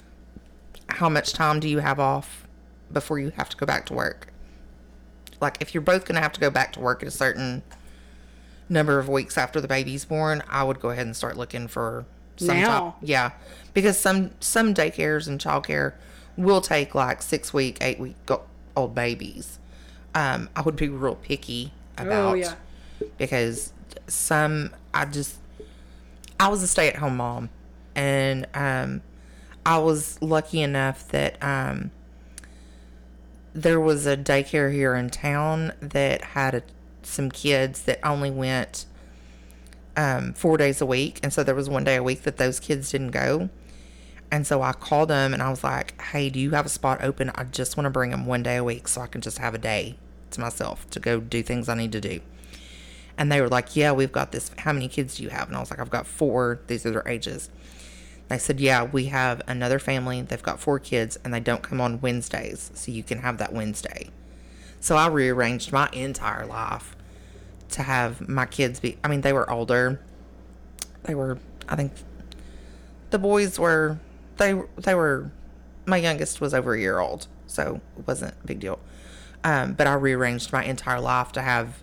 how much time do you have off before you have to go back to work? Like if you're both going to have to go back to work at a certain number of weeks after the baby's born, I would go ahead and start looking for some Now. type. Yeah. Because some some daycares and childcare will take like six week, eight week go- old babies. Um, I would be real picky about Oh, yeah. because some I just I was a stay at home mom, and um, I was lucky enough that um, there was a daycare here in town that had a, some kids that only went um, four days a week, and so there was one day a week that those kids didn't go. And so I called them and I was like, hey, do you have a spot open? I just want to bring them one day a week so I can just have a day to myself to go do things I need to do. And they were like, yeah, we've got this. How many kids do you have? And I was like, I've got four. These are their ages. They said, yeah, we have another family. They've got four kids and they don't come on Wednesdays. So you can have that Wednesday. So I rearranged my entire life to have my kids be, I mean, they were older. They were, I think the boys were, They they were, my youngest was over a year old, so it wasn't a big deal. Um, but I rearranged my entire life to have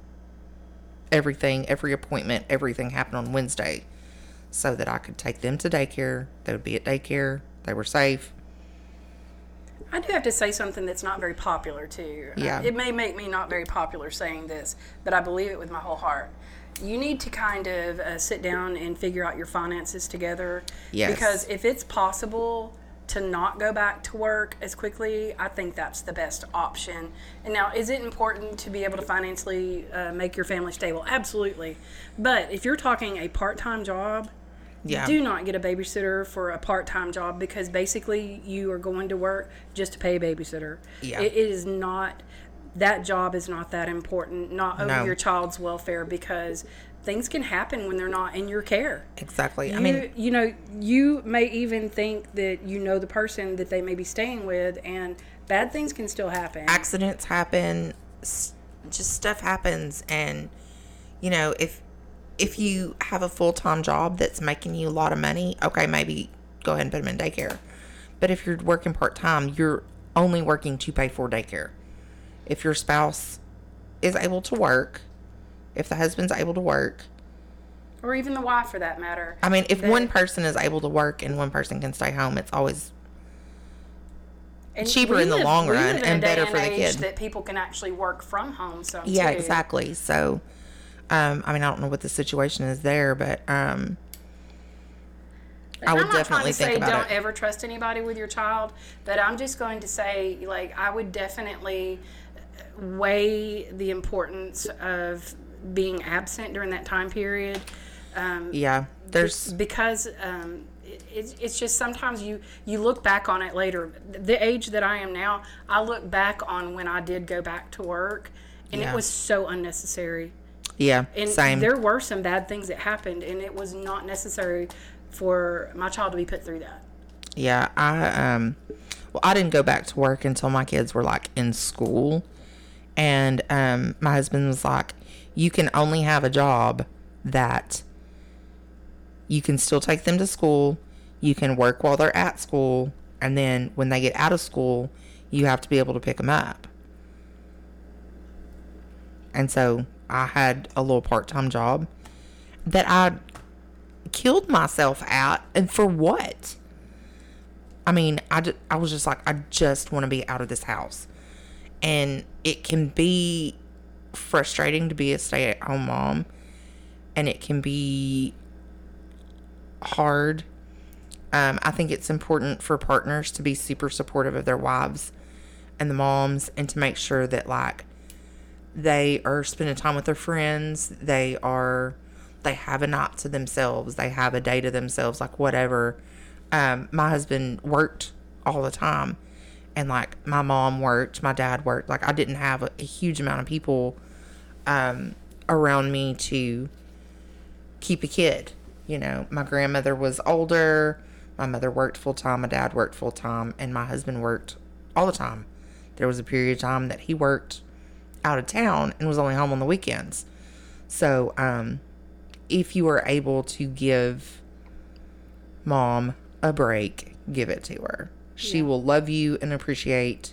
everything, every appointment, everything happen on Wednesday so that I could take them to daycare. They would be at daycare. They were safe. I do have to say something that's not very popular, too. Yeah. Uh, it may make me not very popular saying this, but I believe it with my whole heart. You need to kind of uh, sit down and figure out your finances together. Yes. Because if it's possible to not go back to work as quickly, I think that's the best option. And now, is it important to be able to financially uh, make your family stable? Absolutely. But if you're talking a part-time job, Yeah. do not get a babysitter for a part-time job, because basically you are going to work just to pay a babysitter. Yeah. It, it is not that job is not that important, not over No. your child's welfare, because things can happen when they're not in your care. Exactly. You, I mean, you know, you may even think that you know the person that they may be staying with, and bad things can still happen. accidents happen, s- just stuff happens, and you know, if if you have a full-time job that's making you a lot of money, okay, maybe go ahead and put them in daycare. But if you're working part-time, you're only working to pay for daycare. If your spouse is able to work, if the husband's able to work, Or even the wife, for that matter. I mean, if that- one person is able to work and one person can stay home, it's always and cheaper we in the live- long we run live in a and day better for the age kid. that people can actually work from home. So Yeah, too. exactly. So, um, I mean, I don't know what the situation is there, but um, I would I'm not trying definitely to think say about don't it. ever trust anybody with your child, but I'm just going to say, like, I would definitely weigh the importance of being absent during that time period. Um, Yeah, there's because um, it, it's, it's just sometimes you, you look back on it later. The age that I am now, I look back on when I did go back to work, and Yeah. it was so unnecessary. yeah, And same. there were some bad things that happened, and it was not necessary for my child to be put through that. Yeah, I um, well, I didn't go back to work until my kids were like in school, and um, my husband was like, "You can only have a job that you can still take them to school, you can work while they're at school, and then when they get out of school, you have to be able to pick them up." And so I had a little part-time job that I killed myself at, and for what? I mean, I, ju- I was just like, I just want to be out of this house. And it can be frustrating to be a stay-at-home mom, and it can be hard. Um, I think it's important for partners to be super supportive of their wives and the moms, and to make sure that, like, they are spending time with their friends. They are, they have a night to themselves. They have a day to themselves, like whatever. Um, my husband worked all the time, and like my mom worked, my dad worked. Like I didn't have a, a huge amount of people um, around me to keep a kid. You know, my grandmother was older. My mother worked full time. My dad worked full time, and my husband worked all the time. There was a period of time that he worked out of town and was only home on the weekends. So, um, if you are able to give mom a break, give it to her. She Yeah. will love you and appreciate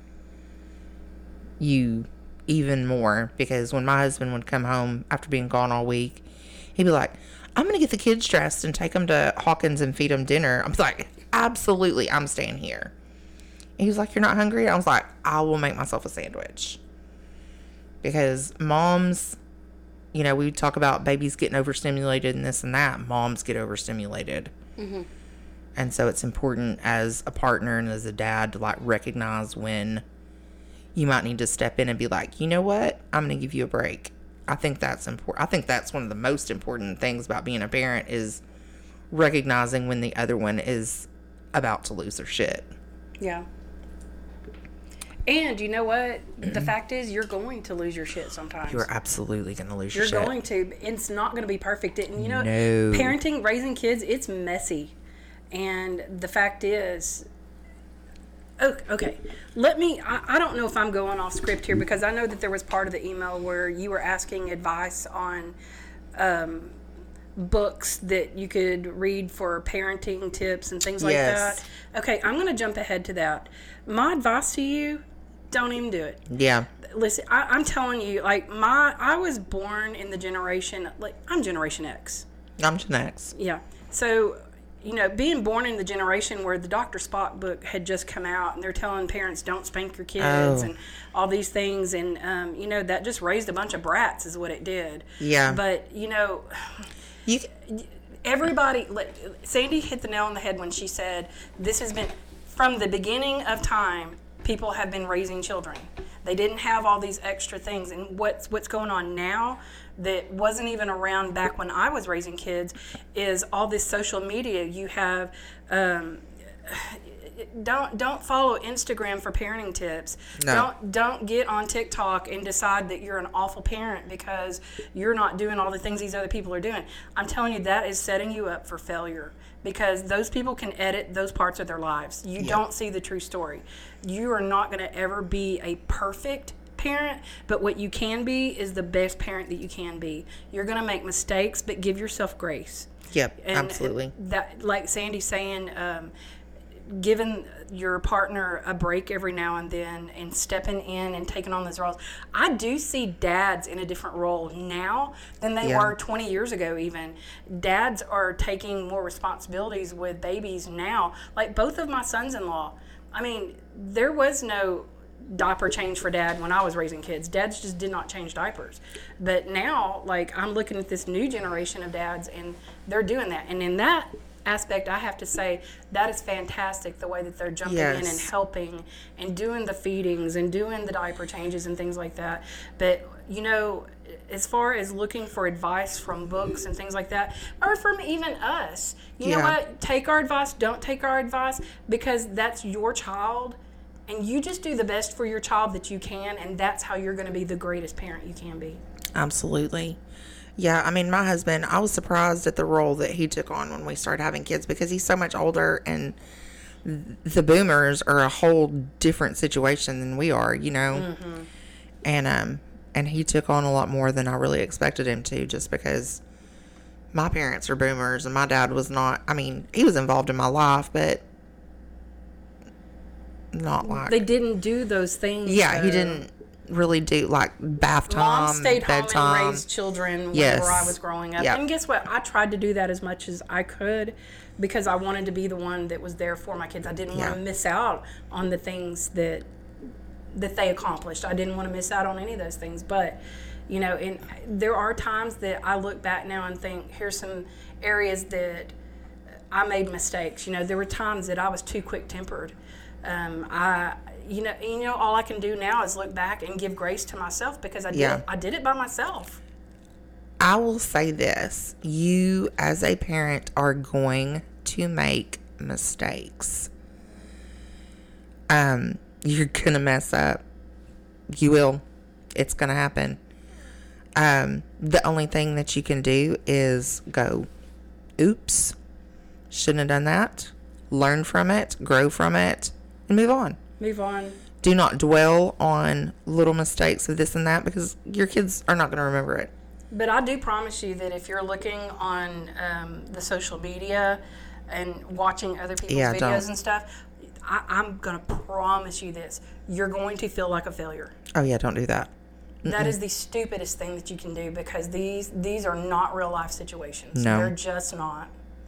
you even more, because when my husband would come home after being gone all week, he'd be like, "I'm going to get the kids dressed and take them to Hawkins and feed them dinner." I'm like, "Absolutely, I'm staying here." And he was like, "You're not hungry?" I was like, "I will make myself a sandwich." Because moms, you know, we talk about babies getting overstimulated and this and that. Moms get overstimulated. Mm-hmm. And so it's important as a partner and as a dad to, like, recognize when you might need to step in and be like, "You know what? I'm going to give you a break." I think that's important. I think that's one of the most important things about being a parent, is recognizing when the other one is about to lose their shit. Yeah. And you know what? The fact is, you're going to lose your shit sometimes. You're absolutely going to lose You're your shit. going to. It's not going to be perfect. And you know, No. parenting, raising kids, it's messy. And the fact is, oh, okay, let me, I, I don't know if I'm going off script here, because I know that there was part of the email where you were asking advice on um, books that you could read for parenting tips and things like Yes. that. Okay, I'm going to jump ahead to that. My advice to you, don't even do it. Yeah. Listen, I, I'm telling you, like, my, I was born in the generation, like, I'm Generation X. I'm Gen X. Yeah. So, you know, being born in the generation where the Doctor Spock book had just come out, and they're telling parents don't spank your kids Oh. and all these things, and um, you know, that just raised a bunch of brats is what it did. Yeah. But you know, You, everybody, like, Sandy hit the nail on the head when she said this has been from the beginning of time. People have been raising children. They didn't have all these extra things, and what's what's going on now that wasn't even around back when I was raising kids is all this social media. You have, um, don't don't follow Instagram for parenting tips. No. Don't don't get on TikTok and decide that you're an awful parent because you're not doing all the things these other people are doing. I'm telling you, that is setting you up for failure, because those people can edit those parts of their lives. You Yeah. don't see the true story. You are not going to ever be a perfect parent, but what you can be is the best parent that you can be. You're going to make mistakes, but give yourself grace. Yep, And absolutely. That, like Sandy's saying, um, giving your partner a break every now and then and stepping in and taking on those roles. I do see dads in a different role now than they Yeah. were twenty years ago even. Dads are taking more responsibilities with babies now. Like both of my sons-in-law. I mean, there was no diaper change for dad when I was raising kids. Dads just did not change diapers. But now, like, I'm looking at this new generation of dads, and they're doing that. And in that aspect, I have to say that is fantastic, the way that they're jumping in and Yes. helping and doing the feedings and doing the diaper changes and things like that. But, you know, as far as looking for advice from books and things like that, or from even us, you know Yeah. what? Take our advice, don't take our advice, because that's your child. And you just do the best for your child that you can, and that's how you're going to be the greatest parent you can be. Absolutely. Yeah, I mean, my husband, I was surprised at the role that he took on when we started having kids, because he's so much older, and the boomers are a whole different situation than we are, you know. Mm-hmm. And um and he took on a lot more than I really expected him to, just because my parents are boomers and my dad was not. I mean, he was involved in my life, but not like They didn't do those things. yeah, he though. didn't really do like bath time, Mom stayed home bedtime. and raised children whenever Yes. I was growing up. Yep. And guess what? I tried to do that as much as I could, because I wanted to be the one that was there for my kids. I didn't want Yeah. to miss out on the things that that they accomplished. I didn't want to miss out on any of those things. But, you know, and there are times that I look back now and think, here's some areas that I made mistakes. You know, there were times that I was too quick-tempered. Um, I, you know, you know, all I can do now is look back and give grace to myself, because I did, Yeah. I did it by myself. I will say this. You, as a parent, are going to make mistakes. Um, you're going to mess up. You will. It's going to happen. Um, the only thing that you can do is go, oops, shouldn't have done that. Learn from it, grow from it, and move on. Move on. Do not dwell on little mistakes of this and that, because your kids are not going to remember it. But I do promise you that if you're looking on um, the social media and watching other people's Yeah, videos don't. and stuff, I, I'm going to promise you this. You're going to feel like a failure. Oh, yeah, don't do that. That is the stupidest thing that you can do, because these these are not real life situations. No. They're just not.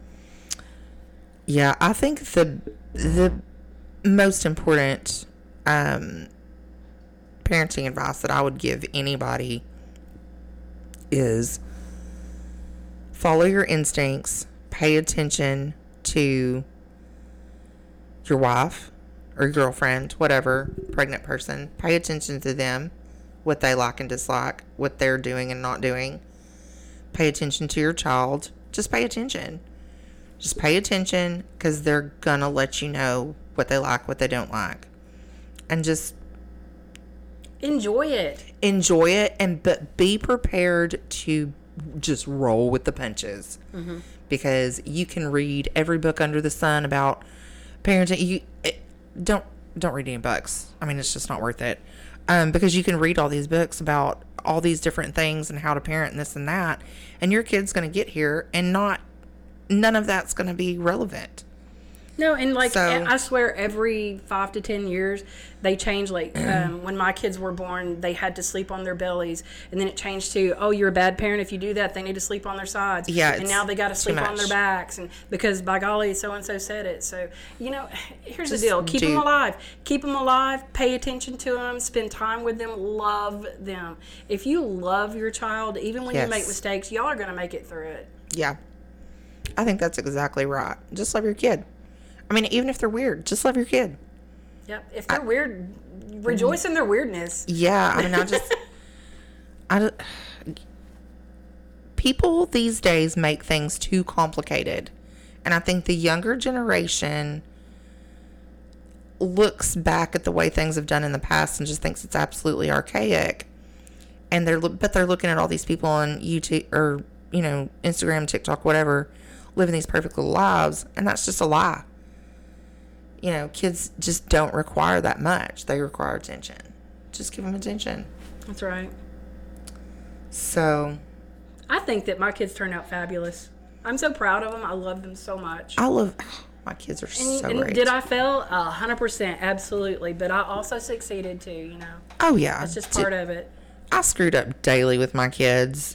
Yeah, I think the the most important um, parenting advice that I would give anybody is follow your instincts, pay attention to your wife or girlfriend, whatever, pregnant person. Pay attention to them, what they like and dislike, what they're doing and not doing. Pay attention to your child. Just pay attention. Just pay attention, because they're going to let you know what they like, what they don't like. And just Enjoy it. enjoy it, and but be prepared to just roll with the punches. Mm-hmm. Because you can read every book under the sun about parenting. You it, don't don't read any books. I mean, it's just not worth it. Um, because you can read all these books about all these different things and how to parent and this and that, and your kid's going to get here and not none of that's going to be relevant. No, and like So- I swear, every five to ten years they change. Like um, when my kids were born, they had to sleep on their bellies, and then it changed to, oh, you're a bad parent if you do that. They need to sleep on their sides. Yeah, and it's now they got to too sleep on much. their backs, and because by golly, so and so said it. So you know, here's Just the deal: keep do- them alive. Keep them alive. Pay attention to them. Spend time with them. Love them. If you love your child, even when Yes. you make mistakes, y'all are gonna make it through it. Yeah. I think that's exactly right. Just love your kid. I mean, even if they're weird, just love your kid. Yep. If they're weird, rejoice in their weirdness. Yeah, I mean, I just, I, don't- people these days make things too complicated, and I think the younger generation looks back at the way things have done in the past and just thinks it's absolutely archaic. And they're, but they're looking at all these people on YouTube or, you know, Instagram, TikTok, whatever, living these perfect little lives. And that's just a lie. You know, kids just don't require that much. They require attention. Just give them attention. That's right. So, I think that my kids turned out fabulous. I'm so proud of them. I love them so much. I love, my kids are and, so and great. Did I fail? A hundred percent, absolutely. But I also succeeded too, you know. Oh, yeah. That's just part of it. I screwed up daily with my kids.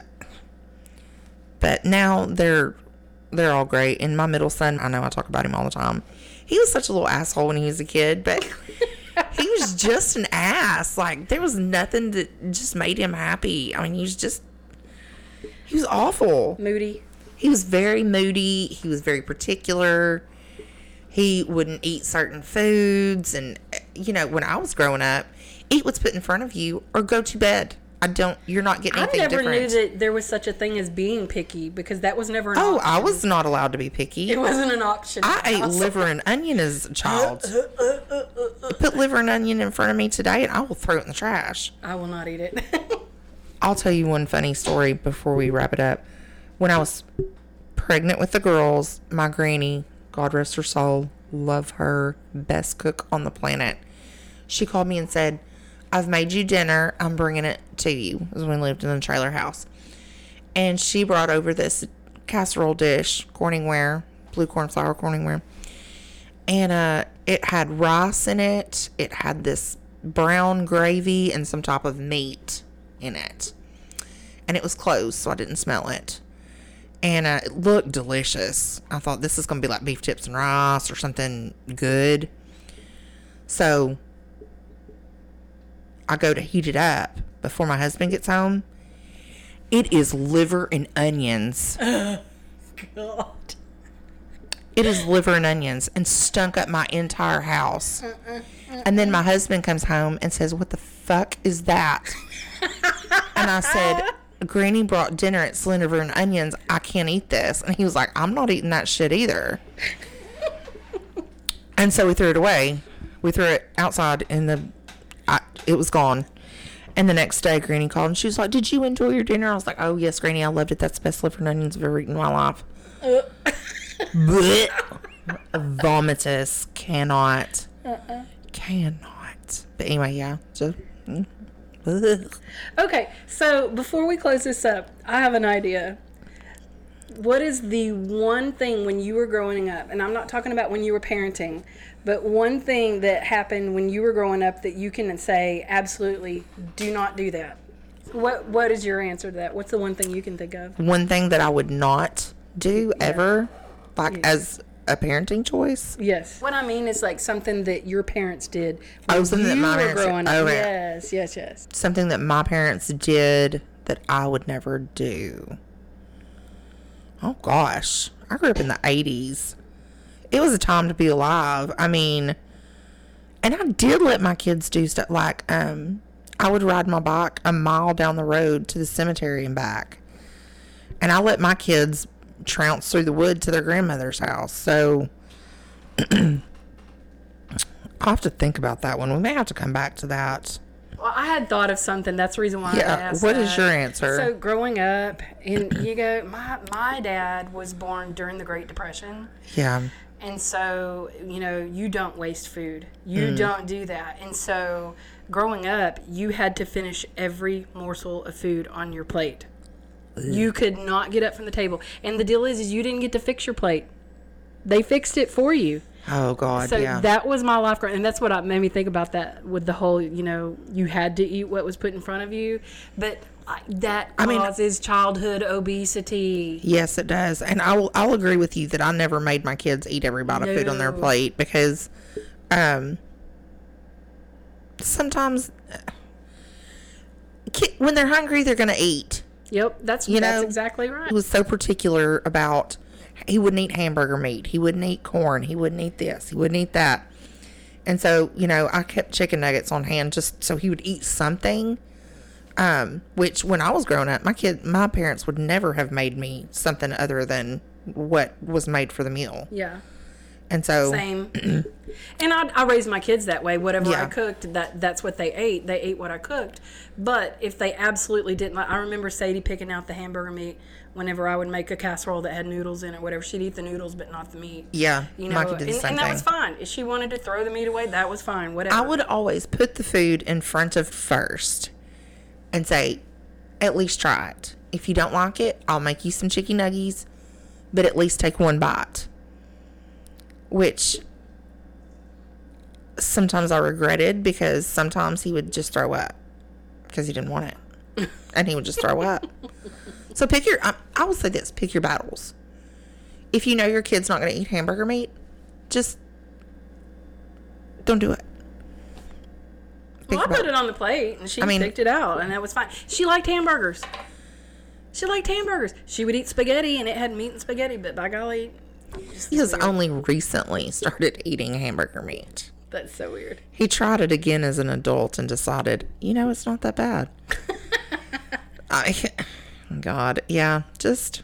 But now they're, they're all great. And my middle son, I know I talk about him all the time. He was such a little asshole when he was a kid, but he was just an ass. Like, there was nothing that just made him happy. I mean, he was just, he was awful. Moody. He was very moody. He was very particular. He wouldn't eat certain foods. And, you know, when I was growing up, eat what's put in front of you or go to bed. I don't, you're not getting anything I never different. knew that there was such a thing as being picky because that was never an Oh, option. I was not allowed to be picky. It wasn't an option. I ate liver and onion as a child. Put liver and onion in front of me today and I will throw it in the trash. I will not eat it. I'll tell you one funny story before we wrap it up. When I was pregnant with the girls, my granny, God rest her soul, love her, best cook on the planet, she called me and said, I've made you dinner. I'm bringing it to you. This was when we lived in the trailer house. And she brought over this casserole dish, Corningware, blue corn flour Corningware. And uh, it had rice in it. It had this brown gravy and some type of meat in it. And it was closed, so I didn't smell it. And uh, it looked delicious. I thought this is going to be like beef tips and rice or something good. So I go to heat it up before my husband gets home. It is liver and onions. Oh, God. It is liver and onions and stunk up my entire house. Uh-uh, uh-uh. And then my husband comes home and says, what the fuck is that? And I said, Granny brought dinner. It's liver and onions. I can't eat this. And he was like, I'm not eating that shit either. And so we threw it away. We threw it outside in the... I, it was gone. And the next day, Granny called and she was like, did you enjoy your dinner? I was like, oh, yes, Granny, I loved it. That's the best liver and onions I've ever eaten in my life. Uh. Vomitous. Cannot. Uh-uh. Cannot. But anyway, yeah. So, okay, so before we close this up, I have an idea. What is the one thing when you were growing up, and I'm not talking about when you were parenting, but one thing that happened when you were growing up that you can say, absolutely, do not do that? What What is your answer to that? What's the one thing you can think of? One thing that I would not do Yeah. ever, like Yeah. as a parenting choice? Yes. What I mean is like something that your parents did Oh, when something that you my were parents did. growing Oh, up. yeah. Yes, yes, yes. Something that my parents did that I would never do. Oh, gosh. I grew up in the eighties. It was a time to be alive. I mean, and I did let my kids do stuff like, um, I would ride my bike a mile down the road to the cemetery and back. And I let my kids trounce through the wood to their grandmother's house. So I'll have to think about that one. We may have to come back to that. Well, I had thought of something. That's the reason why Yeah, I asked what that. is your answer? So growing up, and you go, my my dad was born during the Great Depression. Yeah. And so, you know, you don't waste food. You Mm. don't do that. And so, growing up, you had to finish every morsel of food on your plate. Ugh. You could not get up from the table. And the deal is, is you didn't get to fix your plate. They fixed it for you. Oh, God, so yeah. that was my life. And that's what I, made me think about that with the whole, you know, you had to eat what was put in front of you. But I, that I mean, causes childhood obesity. Yes, it does. And I'll, I'll agree with you that I never made my kids eat every bite of food on their No. plate because um, sometimes ki- when they're hungry, they're going to eat. Yep, that's, You that's know, exactly right. He was so particular about, he wouldn't eat hamburger meat. He wouldn't eat corn. He wouldn't eat this. He wouldn't eat that. And so, you know, I kept chicken nuggets on hand just so he would eat something. Um, which when I was growing up, my kid, my parents would never have made me something other than what was made for the meal. Yeah. And so Same. And I, I raised my kids that way. Whatever Yeah. I cooked, that that's what they ate. They ate what I cooked. But if they absolutely didn't like, I remember Sadie picking out the hamburger meat whenever I would make a casserole that had noodles in it. Whatever, she'd eat the noodles but not the meat. yeah, You know, Mikey did and, the same and that thing. was fine. If she wanted to throw the meat away, that was fine. Whatever. I would always put the food in front of first and say, at least try it. If you don't like it, I'll make you some chicken nuggies, but at least take one bite. Which sometimes I regretted, because sometimes he would just throw up because he didn't want it. And he would just throw up. So pick your, I, I will say this, pick your battles. If you know your kid's not going to eat hamburger meat, just don't do it. Well, I put it on the plate, and she I mean- picked it out, and that was fine. She liked hamburgers. She liked hamburgers. She would eat spaghetti, and it had meat and spaghetti, but by golly, just He has weird. only recently started eating hamburger meat. That's so weird. He tried it again as an adult and decided, you know, it's not that bad. I, God, yeah, just,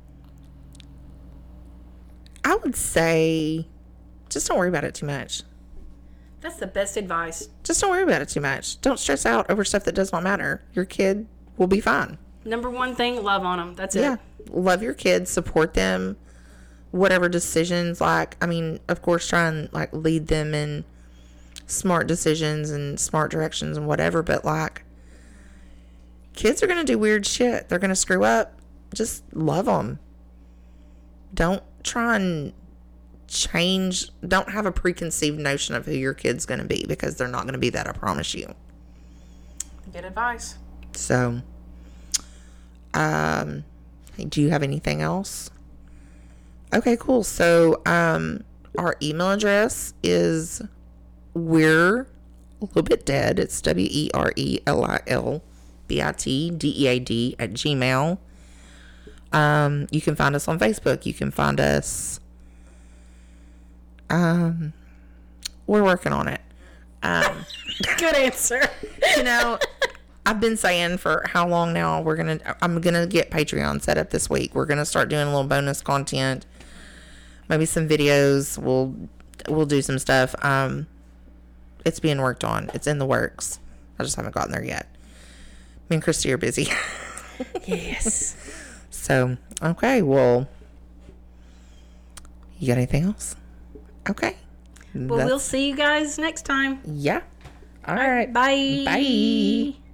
I would say, just don't worry about it too much. That's the best advice. Just don't worry about it too much. Don't stress out over stuff that does not matter. Your kid will be fine. Number one thing, love on them. That's it. Yeah. Love your kids, support them, whatever decisions, like, I mean, of course, try and, like, lead them in smart decisions and smart directions and whatever, but, like, kids are going to do weird shit. They're going to screw up. Just love them. Don't try and change, don't have a preconceived notion of who your kid's going to be, because they're not going to be that, I promise you. Good advice. So, um, do you have anything else? Okay, cool. So, um, our email address is we're a little bit dead. It's W E R E L I L B I T D E A D at Gmail. Um, you can find us on Facebook. You can find us. Um, we're working on it. Um, Good answer. you know, I've been saying for how long now, we're going to, I'm going to get Patreon set up this week. We're going to start doing a little bonus content, maybe some videos. We'll, we'll do some stuff. Um, it's being worked on. It's in the works. I just haven't gotten there yet. Me and Christy are busy. Yes. So, okay. Well, you got anything else? Okay. Well, That's- we'll see you guys next time. Yeah. All All right. right. Bye. Bye.